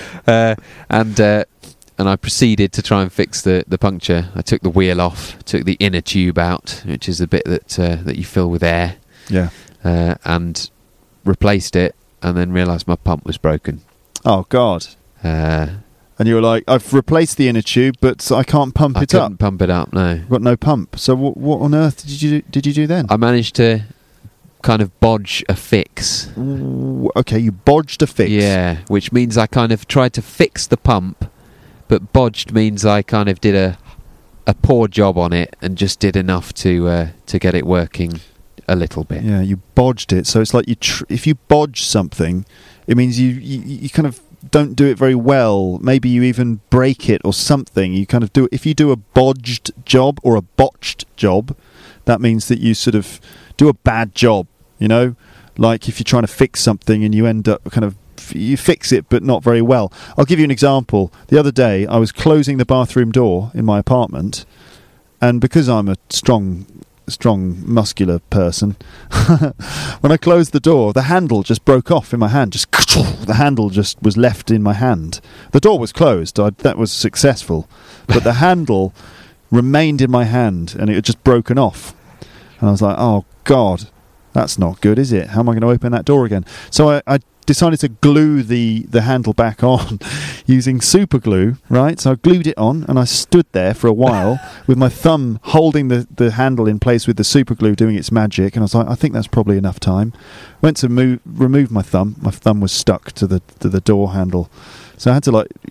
E: And I proceeded to try and fix the puncture. I took the wheel off, took the inner tube out, which is the bit that you fill with air,
D: Yeah.
E: and replaced it, and then realised my pump was broken.
D: Oh God. And you were like, I've replaced the inner tube, but I can't pump
E: I
D: it up.
E: couldn't pump it up, no.
D: I've got no pump. So what on earth did you do then?
E: I managed to kind of bodge a fix.
D: Okay, you bodged a fix.
E: Yeah, which means I kind of tried to fix the pump, but bodged means I kind of did a poor job on it and just did enough to get it working a little bit.
D: Yeah, you bodged it. So it's like if you bodge something, it means you kind of don't do it very well. Maybe you even break it or something. You kind of do. If you do a bodged job or a botched job, that means that you sort of do a bad job. You know, like if you're trying to fix something and you end up you fix it but not very well. I'll give you an example. The other day I was closing the bathroom door in my apartment, and because I'm a strong muscular person, when I closed the door, the handle just broke off in my hand. The handle just was left in my hand. The door was closed. That was successful, but the handle remained in my hand, and it had just broken off. And I was like, oh God, that's not good, is it? How am I going to open that door again? So I decided to glue the handle back on using super glue, right? So I glued it on, and I stood there for a while with my thumb holding the handle in place with the super glue doing its magic, and I was like, I think that's probably enough time. Went to remove my thumb. My thumb was stuck to the door handle. So I had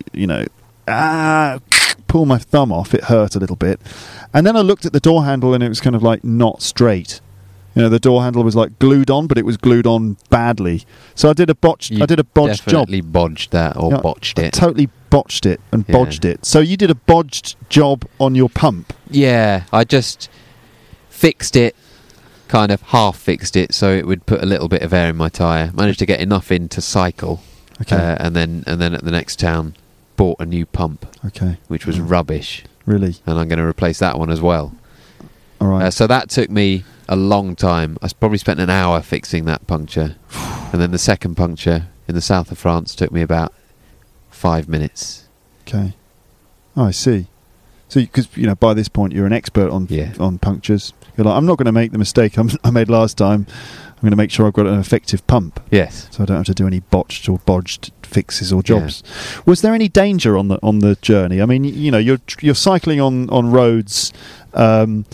D: to pull my thumb off. It hurt a little bit. And then I looked at the door handle, and it was kind of like not straight. You know, the door handle was like glued on, but it was glued on badly. So I did a botched job.
E: Definitely bodged that or botched
D: I
E: it.
D: totally botched it and
E: Yeah.
D: bodged it. So you did a bodged job on your pump.
E: Yeah, I just fixed it, kind of half fixed it, so it would put a little bit of air in my tyre. Managed to get enough in to cycle,
D: Okay.
E: and then at the next town, bought a new pump,
D: Okay.
E: which was rubbish,
D: Really?
E: and I'm going to replace that one as well.
D: All right.
E: So that took me a long time. I probably spent an hour fixing that puncture, and then the second puncture in the south of France took me about 5 minutes.
D: Okay. Oh, I see. So, because by this point you're an expert on punctures. You're like, I'm not going to make the mistake I made last time. I'm going to make sure I've got an effective pump.
E: Yes.
D: So I don't have to do any botched or bodged fixes or jobs. Yeah. Was there any danger on the journey? I mean, you're cycling on roads, and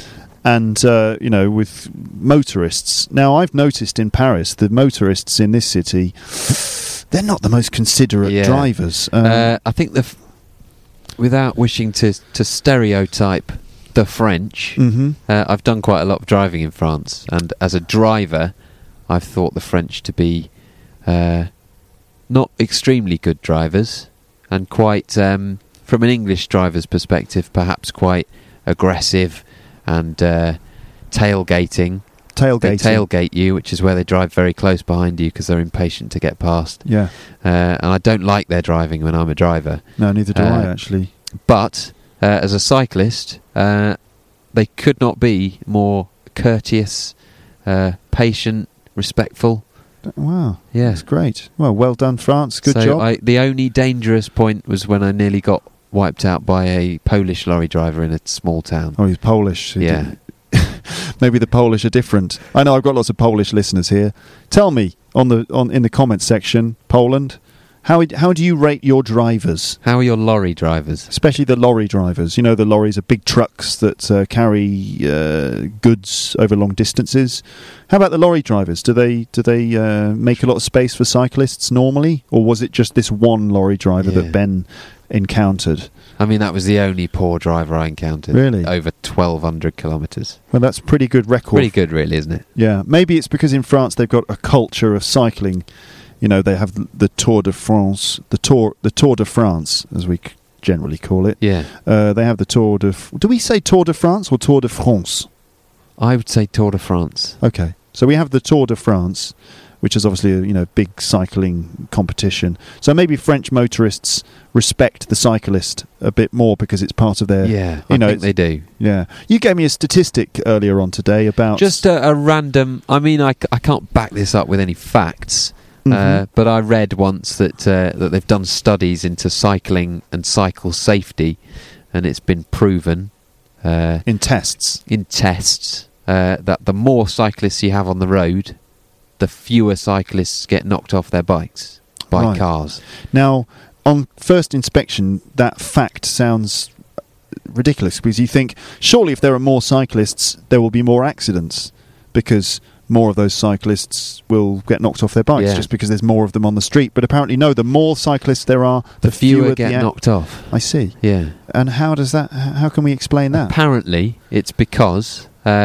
D: with motorists. Now, I've noticed in Paris the motorists in this city, they're not the most considerate drivers.
E: I think without wishing to stereotype the French, I've done quite a lot of driving in France, and as a driver, I've thought the French to be not extremely good drivers, and quite, from an English driver's perspective, perhaps quite aggressive and tailgating. They tailgate you, which is where they drive very close behind you because they're impatient to get past.
D: Yeah.
E: And I don't like their driving when I'm a driver.
D: No, neither do I, actually.
E: But as a cyclist, they could not be more courteous, patient, respectful.
D: Wow.
E: Yeah.
D: That's great. Well done, France. Good job.
E: The only dangerous point was when I nearly got wiped out by a Polish lorry driver in a small town.
D: Oh, he's Polish.
E: Yeah.
D: Maybe the Polish are different. I know I've got lots of Polish listeners here. Tell me in the comments section, Poland, how do you rate your drivers?
E: How are your lorry drivers?
D: Especially the lorry drivers. The lorries are big trucks that carry goods over long distances. How about the lorry drivers? Do they make a lot of space for cyclists normally, or was it just this one lorry driver that Ben encountered?
E: I mean, that was the only poor driver I encountered.
D: Really?
E: Over 1,200 kilometres.
D: Well, that's a pretty good record.
E: Pretty good, really, isn't it?
D: Yeah. Maybe it's because in France they've got a culture of cycling. They have the Tour de France, the Tour de France, as we generally call it.
E: Yeah.
D: They have the Tour de... Do we say Tour de France or Tour de France?
E: I would say Tour de France.
D: Okay. So we have the Tour de France, which is obviously a big cycling competition. So maybe French motorists respect the cyclist a bit more because it's part of their...
E: Yeah, I think they do.
D: Yeah. You gave me a statistic earlier on today about...
E: Just a random... I mean, I can't back this up with any facts, but I read once that they've done studies into cycling and cycle safety, and it's been proven...
D: in tests?
E: In tests, that the more cyclists you have on the road, the fewer cyclists get knocked off their bikes by cars.
D: Now, on first inspection, that fact sounds ridiculous because you think, surely if there are more cyclists, there will be more accidents because more of those cyclists will get knocked off their bikes just because there's more of them on the street. But apparently, no, the more cyclists there are, the fewer
E: get knocked off.
D: I see.
E: Yeah.
D: And how can we explain that?
E: Apparently, it's because...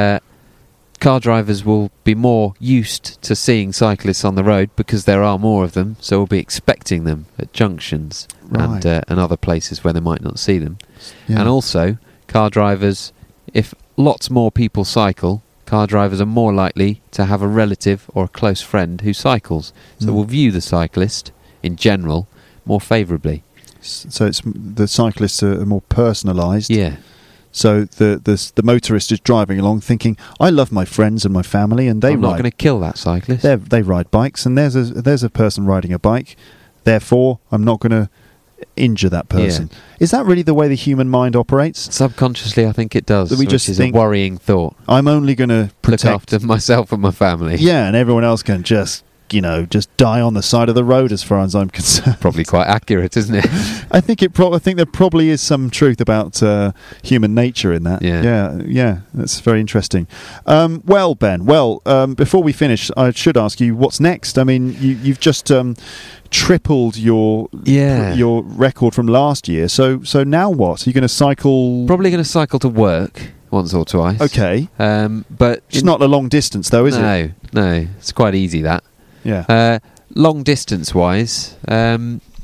E: car drivers will be more used to seeing cyclists on the road because there are more of them, so we'll be expecting them at junctions and other places where they might not see them. Yeah. And also, car drivers, if lots more people cycle, car drivers are more likely to have a relative or a close friend who cycles. So we'll view the cyclist, in general, more favourably.
D: So it's the cyclists are more personalised.
E: Yeah.
D: So the motorist is driving along thinking, I love my friends and my family, and I'm
E: not going to kill that cyclist.
D: They ride bikes, and there's a person riding a bike. Therefore, I'm not going to injure that person. Yeah. Is that really the way the human mind operates?
E: Subconsciously, I think it does.
D: That we just
E: is
D: think,
E: a worrying thought.
D: I'm only going to
E: look after myself and my family.
D: Yeah, and everyone else can just die on the side of the road as far as I'm concerned.
E: Probably quite accurate, isn't it?
D: I think there probably is some truth about human nature in that. Yeah, that's very interesting. Well, Ben, before we finish, I should ask you what's next. I mean, you've just tripled your record from last year. So now what? Are you going to cycle?
E: Probably going to cycle to work once or twice.
D: Okay.
E: But
D: it's not a long distance, though, is it?
E: No. It's quite easy, that.
D: Yeah.
E: Long distance wise, at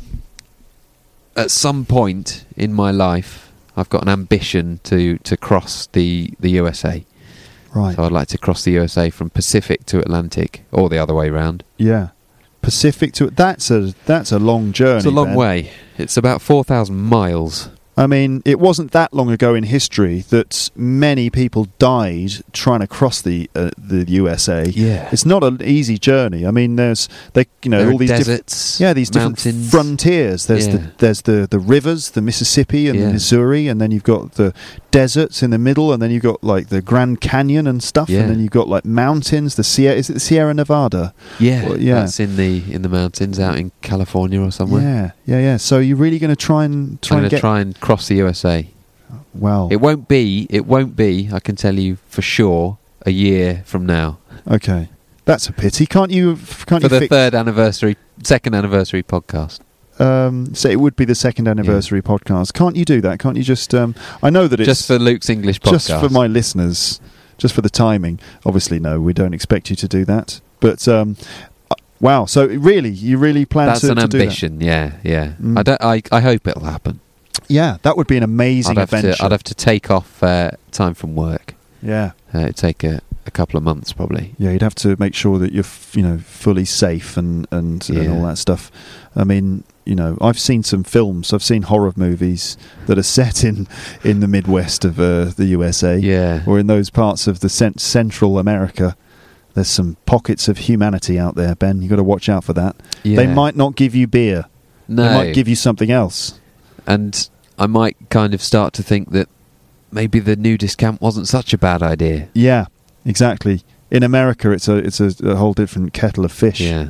E: some point in my life, I've got an ambition to cross the USA.
D: Right.
E: So I'd like to cross the USA from Pacific to Atlantic, or the other way round.
D: Yeah. Pacific to that's a long journey.
E: It's a long way. It's about 4,000 miles.
D: I mean, it wasn't that long ago in history that many people died trying to cross the USA.
E: Yeah.
D: It's not an easy journey. I mean, there
E: are
D: all these
E: deserts,
D: these
E: mountains.
D: different frontiers. There's the rivers, the Mississippi and the Missouri, and then you've got the deserts in the middle, and then you've got like the Grand Canyon and stuff, and then you've got like mountains. Is it the Sierra Nevada?
E: Yeah,
D: well,
E: that's in the mountains out in California or somewhere.
D: Yeah. So you're really going to try and
E: cross the USA.
D: Well,
E: it won't be. I can tell you for sure. A year from now.
D: Okay, that's a pity. Can't you?
E: For the second anniversary podcast.
D: So it would be the second anniversary podcast. Can't you do that? Can't you just? I know that it's
E: just for Luke's English podcast.
D: Just for my listeners. Just for the timing. Obviously, no, we don't expect you to do that. But wow. So you really plan
E: That's
D: to
E: an
D: to
E: ambition.
D: do that?
E: Yeah.
D: Mm.
E: I hope it'll happen.
D: Yeah, that would be an amazing adventure.
E: I'd have to take off time from work.
D: Yeah.
E: It'd take a couple of months probably.
D: Yeah, you'd have to make sure that you're fully safe and all that stuff. I mean, I've seen some films. I've seen horror movies that are set in the Midwest of the USA, or in those parts of the Central America. There's some pockets of humanity out there, Ben. You've got to watch out for that. Yeah. They might not give you beer.
E: No.
D: They might give you something else.
E: And I might kind of start to think that maybe the nudist camp wasn't such a bad idea.
D: Yeah, exactly. In America, it's a whole different kettle of fish.
E: Yeah.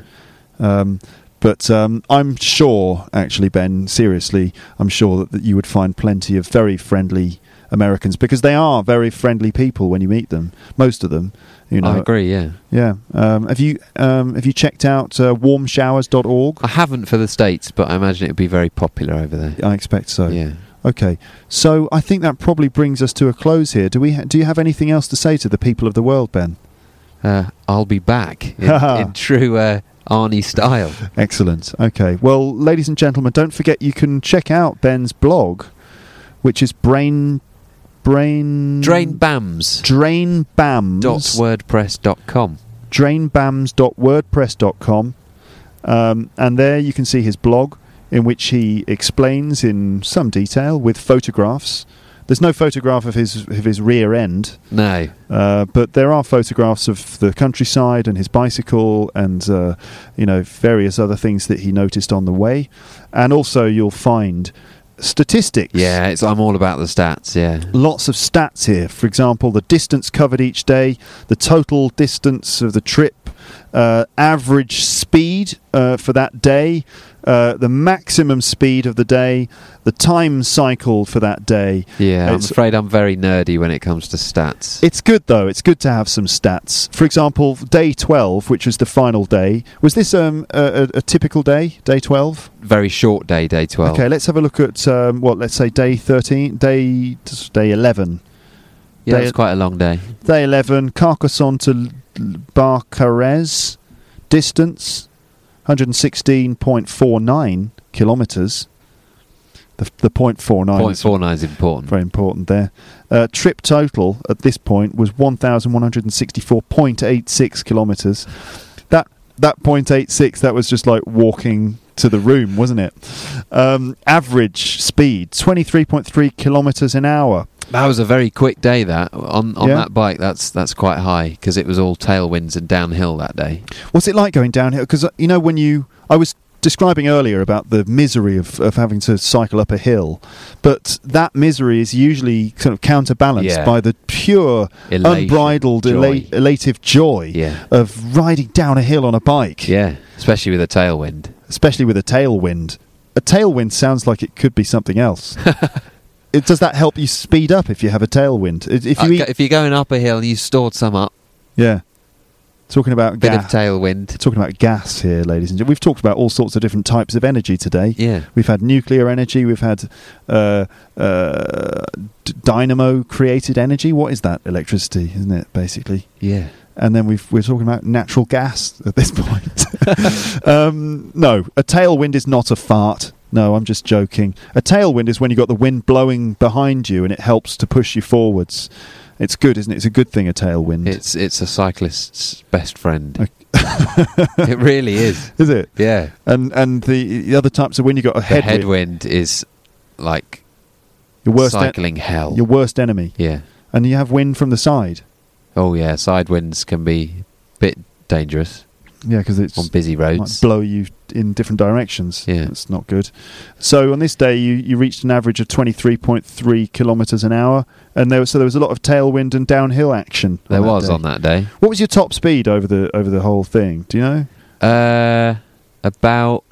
D: But I'm sure, actually, Ben, seriously, I'm sure that you would find plenty of very friendly Americans, because they are very friendly people when you meet them. Most of them,
E: I agree. Yeah.
D: Yeah. Have you checked out warmshowers.org?
E: I haven't for the States, but I imagine it would be very popular over there.
D: I expect so.
E: Yeah.
D: Okay. So I think that probably brings us to a close here. Do you have anything else to say to the people of the world, Ben?
E: I'll be back in true Arnie style.
D: Excellent. Okay. Well, ladies and gentlemen, don't forget you can check out Ben's blog, which is Drainbams.
E: Drainbams.wordpress.com.
D: Drainbams.wordpress.com. And there you can see his blog, in which he explains in some detail with photographs. There's no photograph of his rear end.
E: No.
D: But there are photographs of the countryside and his bicycle and various other things that he noticed on the way. And also you'll find statistics.
E: Yeah, I'm all about the stats, yeah.
D: Lots of stats here. For example, the distance covered each day, the total distance of the trip, average speed for that day, the maximum speed of the day, the time cycle for that day.
E: Yeah, I'm afraid I'm very nerdy when it comes to stats.
D: It's good, though. It's good to have some stats. For example, day 12, which was the final day. Was this a typical day, day 12?
E: Very short day, day 12.
D: Okay, let's have a look at, let's say day 13, day 11.
E: Yeah, it's quite a long day.
D: Day 11, Carcassonne to Barcarès, distance 116.49 kilometres. The 0.49.
E: 0.49 is important.
D: Very important there. Trip total at this point was 1,164.86 kilometres. That 0.86, that was just like walking to the room, wasn't it? Average speed 23.3 kilometres an hour.
E: That was a very quick day. That on that bike, that's quite high because it was all tailwinds and downhill that day.
D: What's it like going downhill? Because I was describing earlier about the misery of having to cycle up a hill, but that misery is usually kind of counterbalanced by the pure, unbridled, elative joy of riding down a hill on a bike.
E: Yeah, especially with a tailwind.
D: A tailwind sounds like it could be something else. Does that help you speed up if you have a tailwind? If
E: you're going up a hill and you stored some up.
D: Yeah. Talking about
E: bit of tailwind.
D: Talking about gas here, ladies and gentlemen. We've talked about all sorts of different types of energy today.
E: Yeah.
D: We've had nuclear energy. We've had dynamo-created energy. What is that? Electricity, isn't it, basically?
E: Yeah.
D: And then we're talking about natural gas at this point. No, a tailwind is not a fart. No, I'm just joking. A tailwind is when you've got the wind blowing behind you and it helps to push you forwards. It's good, isn't it? It's a good thing, a tailwind.
E: It's a cyclist's best friend. It really is.
D: Is it?
E: Yeah.
D: And the other types of wind, you got a headwind.
E: The headwind is like
D: Your worst
E: cycling hell.
D: Your worst enemy.
E: Yeah.
D: And you have wind from the side.
E: Oh yeah, side winds can be a bit dangerous
D: Yeah, because it's
E: on busy
D: might
E: roads.
D: blow you in different directions.
E: Yeah.
D: That's not good. So on this day, you reached an average of 23.3 kilometres an hour, and there was a lot of tailwind and downhill action.
E: There
D: that
E: was
D: day.
E: on that day.
D: What was your top speed over the whole thing? Do you know?
E: About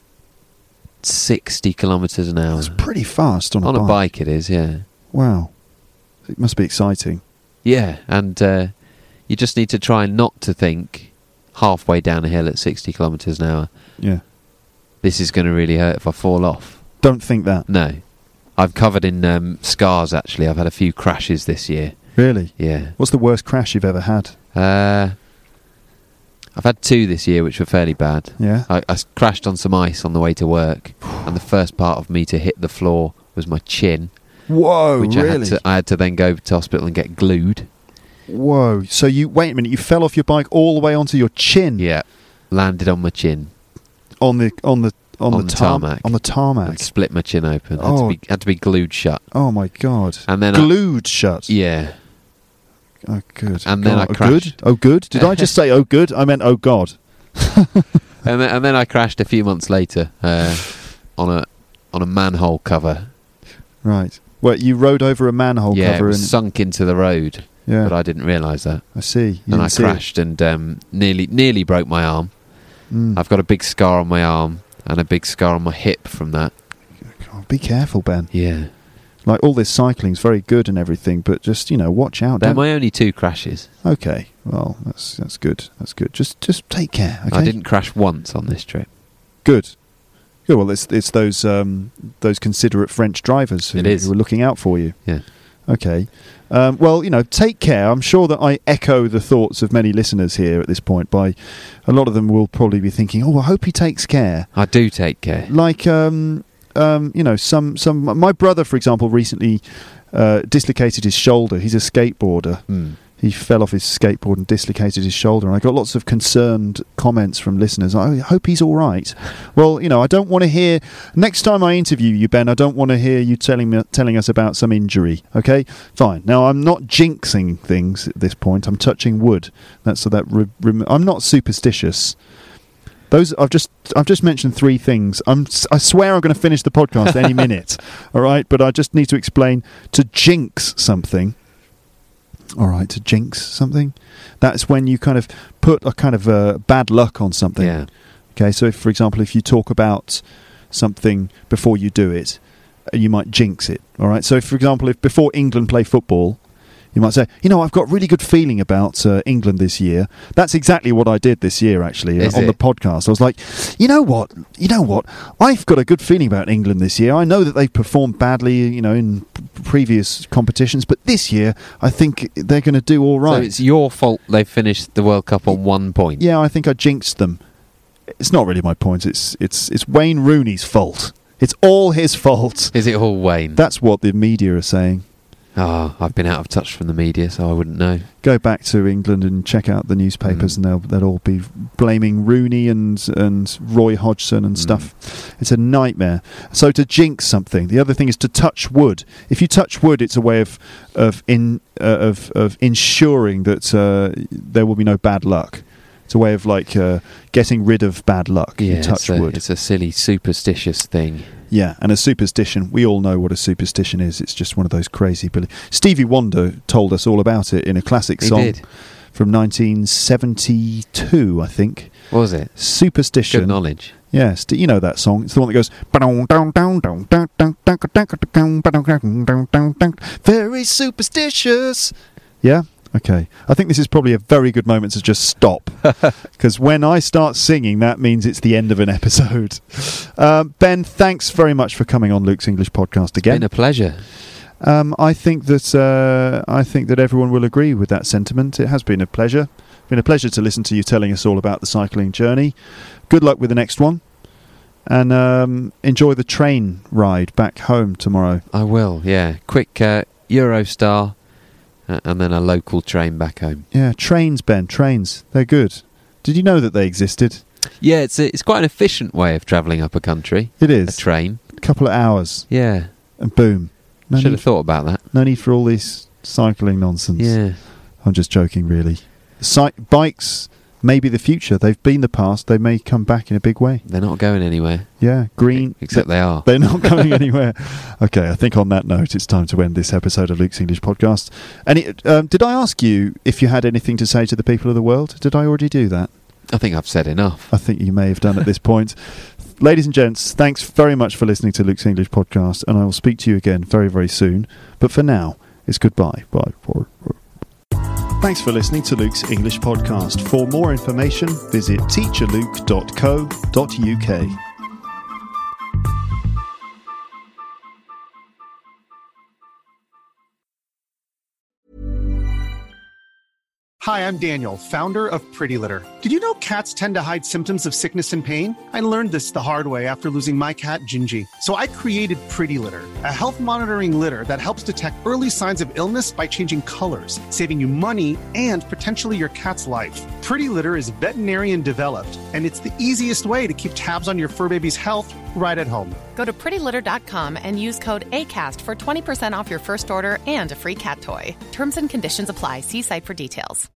E: 60 kilometres an hour.
D: That's pretty fast on
E: On a bike it is, yeah.
D: Wow, it must be exciting.
E: Yeah, and you just need to try not to think halfway down a hill at 60 kilometres an hour,
D: Yeah,
E: this is going to really hurt if I fall off.
D: don't think that.
E: No. I'm covered in scars, actually. I've had a few crashes this year.
D: Really?
E: Yeah.
D: What's the worst crash you've ever had?
E: I've had 2 this year, which were fairly bad.
D: Yeah.
E: I crashed on some ice on the way to work, and the first part of me to hit the floor was my chin,
D: Whoa,
E: which
D: really?
E: I had to then go to hospital and get glued.
D: Whoa. So wait a minute, you fell off your bike all the way onto your chin.
E: Yeah, landed on my chin.
D: On the
E: tarmac.
D: On the tarmac.
E: And split my chin open.
D: Oh.
E: Had to be glued shut.
D: Oh my god.
E: And then
D: glued shut.
E: Yeah.
D: Oh good.
E: And then I
D: oh,
E: crashed.
D: Good? Oh good. Did I just say oh good? I meant oh god.
E: And then I crashed a few months later on a manhole cover.
D: Right. Well, you rode over a manhole
E: Yeah, it
D: cover
E: was
D: and
E: sunk into the road.
D: yeah.
E: But I didn't realise that.
D: I see. You
E: And
D: didn't
E: I
D: see it.
E: crashed and nearly broke my arm.
D: Mm.
E: I've got a big scar on my arm and a big scar on my hip from that.
D: God, be careful, Ben.
E: Yeah.
D: Like all this cycling's very good and everything, but just watch out.
E: They're
D: Don't-
E: my only 2 crashes.
D: Okay. Well, that's good. That's good. Just take care. Okay.
E: I didn't crash once on this trip.
D: Good. Good. Well, it's those considerate French drivers who,
E: It is.
D: who are looking out for you.
E: Yeah.
D: Okay. Well, take care. I'm sure that I echo the thoughts of many listeners here at this point. By a lot of them will probably be thinking, "Oh, I hope he takes care."
E: I do take care.
D: Like, some my brother, for example, recently dislocated his shoulder. He's a skateboarder.
E: Mm.
D: He fell off his skateboard and dislocated his shoulder, and I got lots of concerned comments from listeners. I hope he's all right. Well, I don't want to hear. Next time I interview you, Ben, I don't want to hear you telling us about some injury. Okay, fine. Now I'm not jinxing things at this point. I'm touching wood. I'm not superstitious. Those I've just mentioned 3 things. I swear I'm going to finish the podcast any minute. All right, but I just need to explain to jinx something. All right, to jinx something, that's when you kind of put a kind of bad luck on something.
E: Yeah.
D: Okay, so if, for example, if you talk about something before you do it, you might jinx it. All right, so if, for example, if before England play football, you might say, I've got a really good feeling about England this year. That's exactly what I did this year, actually, on the podcast. I was like, you know what? I've got a good feeling about England this year. I know that they've performed badly, in previous competitions, but this year I think they're going to do all right.
E: So it's your fault they finished the World Cup on 1 point.
D: Yeah, I think I jinxed them. It's not really my point. It's Wayne Rooney's fault. It's all his fault.
E: Is it all Wayne?
D: That's what the media are saying.
E: I've been out of touch from the media, so I wouldn't know.
D: Go back to England and check out the newspapers, and they'll all be blaming Rooney and Roy Hodgson and stuff. It's a nightmare. So to jinx something, the other thing is to touch wood. If you touch wood, it's a way of ensuring that there will be no bad luck. It's a way of getting rid of bad luck.
E: Yeah,
D: you touch wood.
E: It's a silly superstitious thing.
D: Yeah, and a superstition, we all know what a superstition is. It's just one of those crazy beliefs. Stevie Wonder told us all about it in a classic song
E: He did.
D: from 1972, I think.
E: What was it?
D: Superstition.
E: Good knowledge.
D: Yes, you know that song. It's the one that goes very superstitious. Yeah? Okay. I think this is probably a very good moment to just stop, because when I start singing, that means it's the end of an episode. Ben, thanks very much for coming on Luke's English Podcast again.
E: Been a pleasure.
D: I think that everyone will agree with that sentiment. It has been a pleasure. Been a pleasure to listen to you telling us all about the cycling journey. Good luck with the next one, and enjoy the train ride back home tomorrow.
E: I will, yeah. Quick Eurostar and then a local train back home.
D: Yeah, trains, Ben, trains. They're good. Did you know that they existed?
E: Yeah, it's quite an efficient way of travelling up a country.
D: It is.
E: A train.
D: A couple of hours,
E: Yeah.
D: and boom. No
E: Should
D: need
E: have thought about that.
D: No need for all this cycling nonsense.
E: Yeah.
D: I'm just joking, really. Bikes may be the future. They've been the past. They may come back in a big way.
E: They're not going anywhere.
D: Yeah, green.
E: Except they are.
D: They're not going anywhere. Okay, I think on that note, it's time to end this episode of Luke's English Podcast. And did I ask you if you had anything to say to the people of the world? Did I already do that?
E: I think I've said enough.
D: I think you may have done at this point. Ladies and gents, thanks very much for listening to Luke's English Podcast, and I will speak to you again very, very soon. But for now, it's goodbye. Bye. Thanks for listening to Luke's English Podcast. For more information, visit teacherluke.co.uk.
F: Hi, I'm Daniel, founder of Pretty Litter. Did you know cats tend to hide symptoms of sickness and pain? I learned this the hard way after losing my cat, Gingy. So I created Pretty Litter, a health monitoring litter that helps detect early signs of illness by changing colors, saving you money and potentially your cat's life. Pretty Litter is veterinarian developed, and it's the easiest way to keep tabs on your fur baby's health right at home.
G: Go to prettylitter.com and use code ACAST for 20% off your first order and a free cat toy. Terms and conditions apply. See site for details.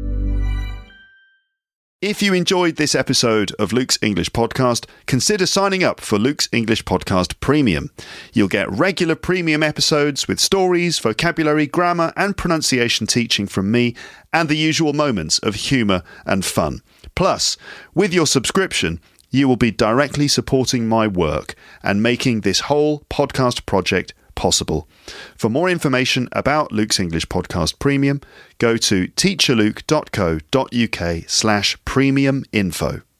D: If you enjoyed this episode of Luke's English Podcast, consider signing up for Luke's English Podcast Premium. You'll get regular premium episodes with stories, vocabulary, grammar and pronunciation teaching from me and the usual moments of humour and fun. Plus, with your subscription, you will be directly supporting my work and making this whole podcast project possible. For more information about Luke's English Podcast Premium, go to teacherluke.co.uk/premium info.